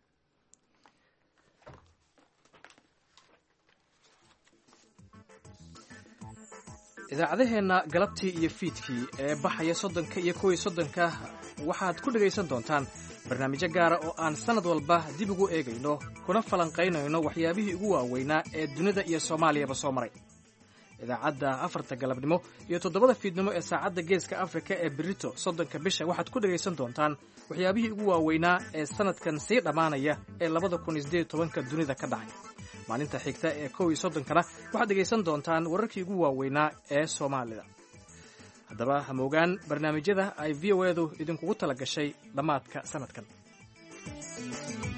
idaacadaheenna galabtii iyo fiidkii ee baxaya 30 iyo 31 waxaad ku dhegaysan doontaan barnaamijyo gaara oo aan sannad walba dib ugu eegayno kuna falanqaynayno waxyaabihii ugu waaweynaa ee dunida iyo soomaaliyaba soo maray. idaacadda 4 galabnimo iyo 7 fiidnimo ee saacadda geeska afrika ee berito 30 bisha waxaad ku dhegaysan doontaan waxyaabihii ugu waaweynaa ee sannadkan sii dhammaanaya ee 2018 dunida ka dhacay. maalinta xigta ee 31-kana waxaad dhegaysan doontaan wararkii ugu waaweynaa ee Soomaalida. haddaba ha moogaan barnaamijyada ay VOA-du idinkugu tala gashay dhammaadka sanadkan.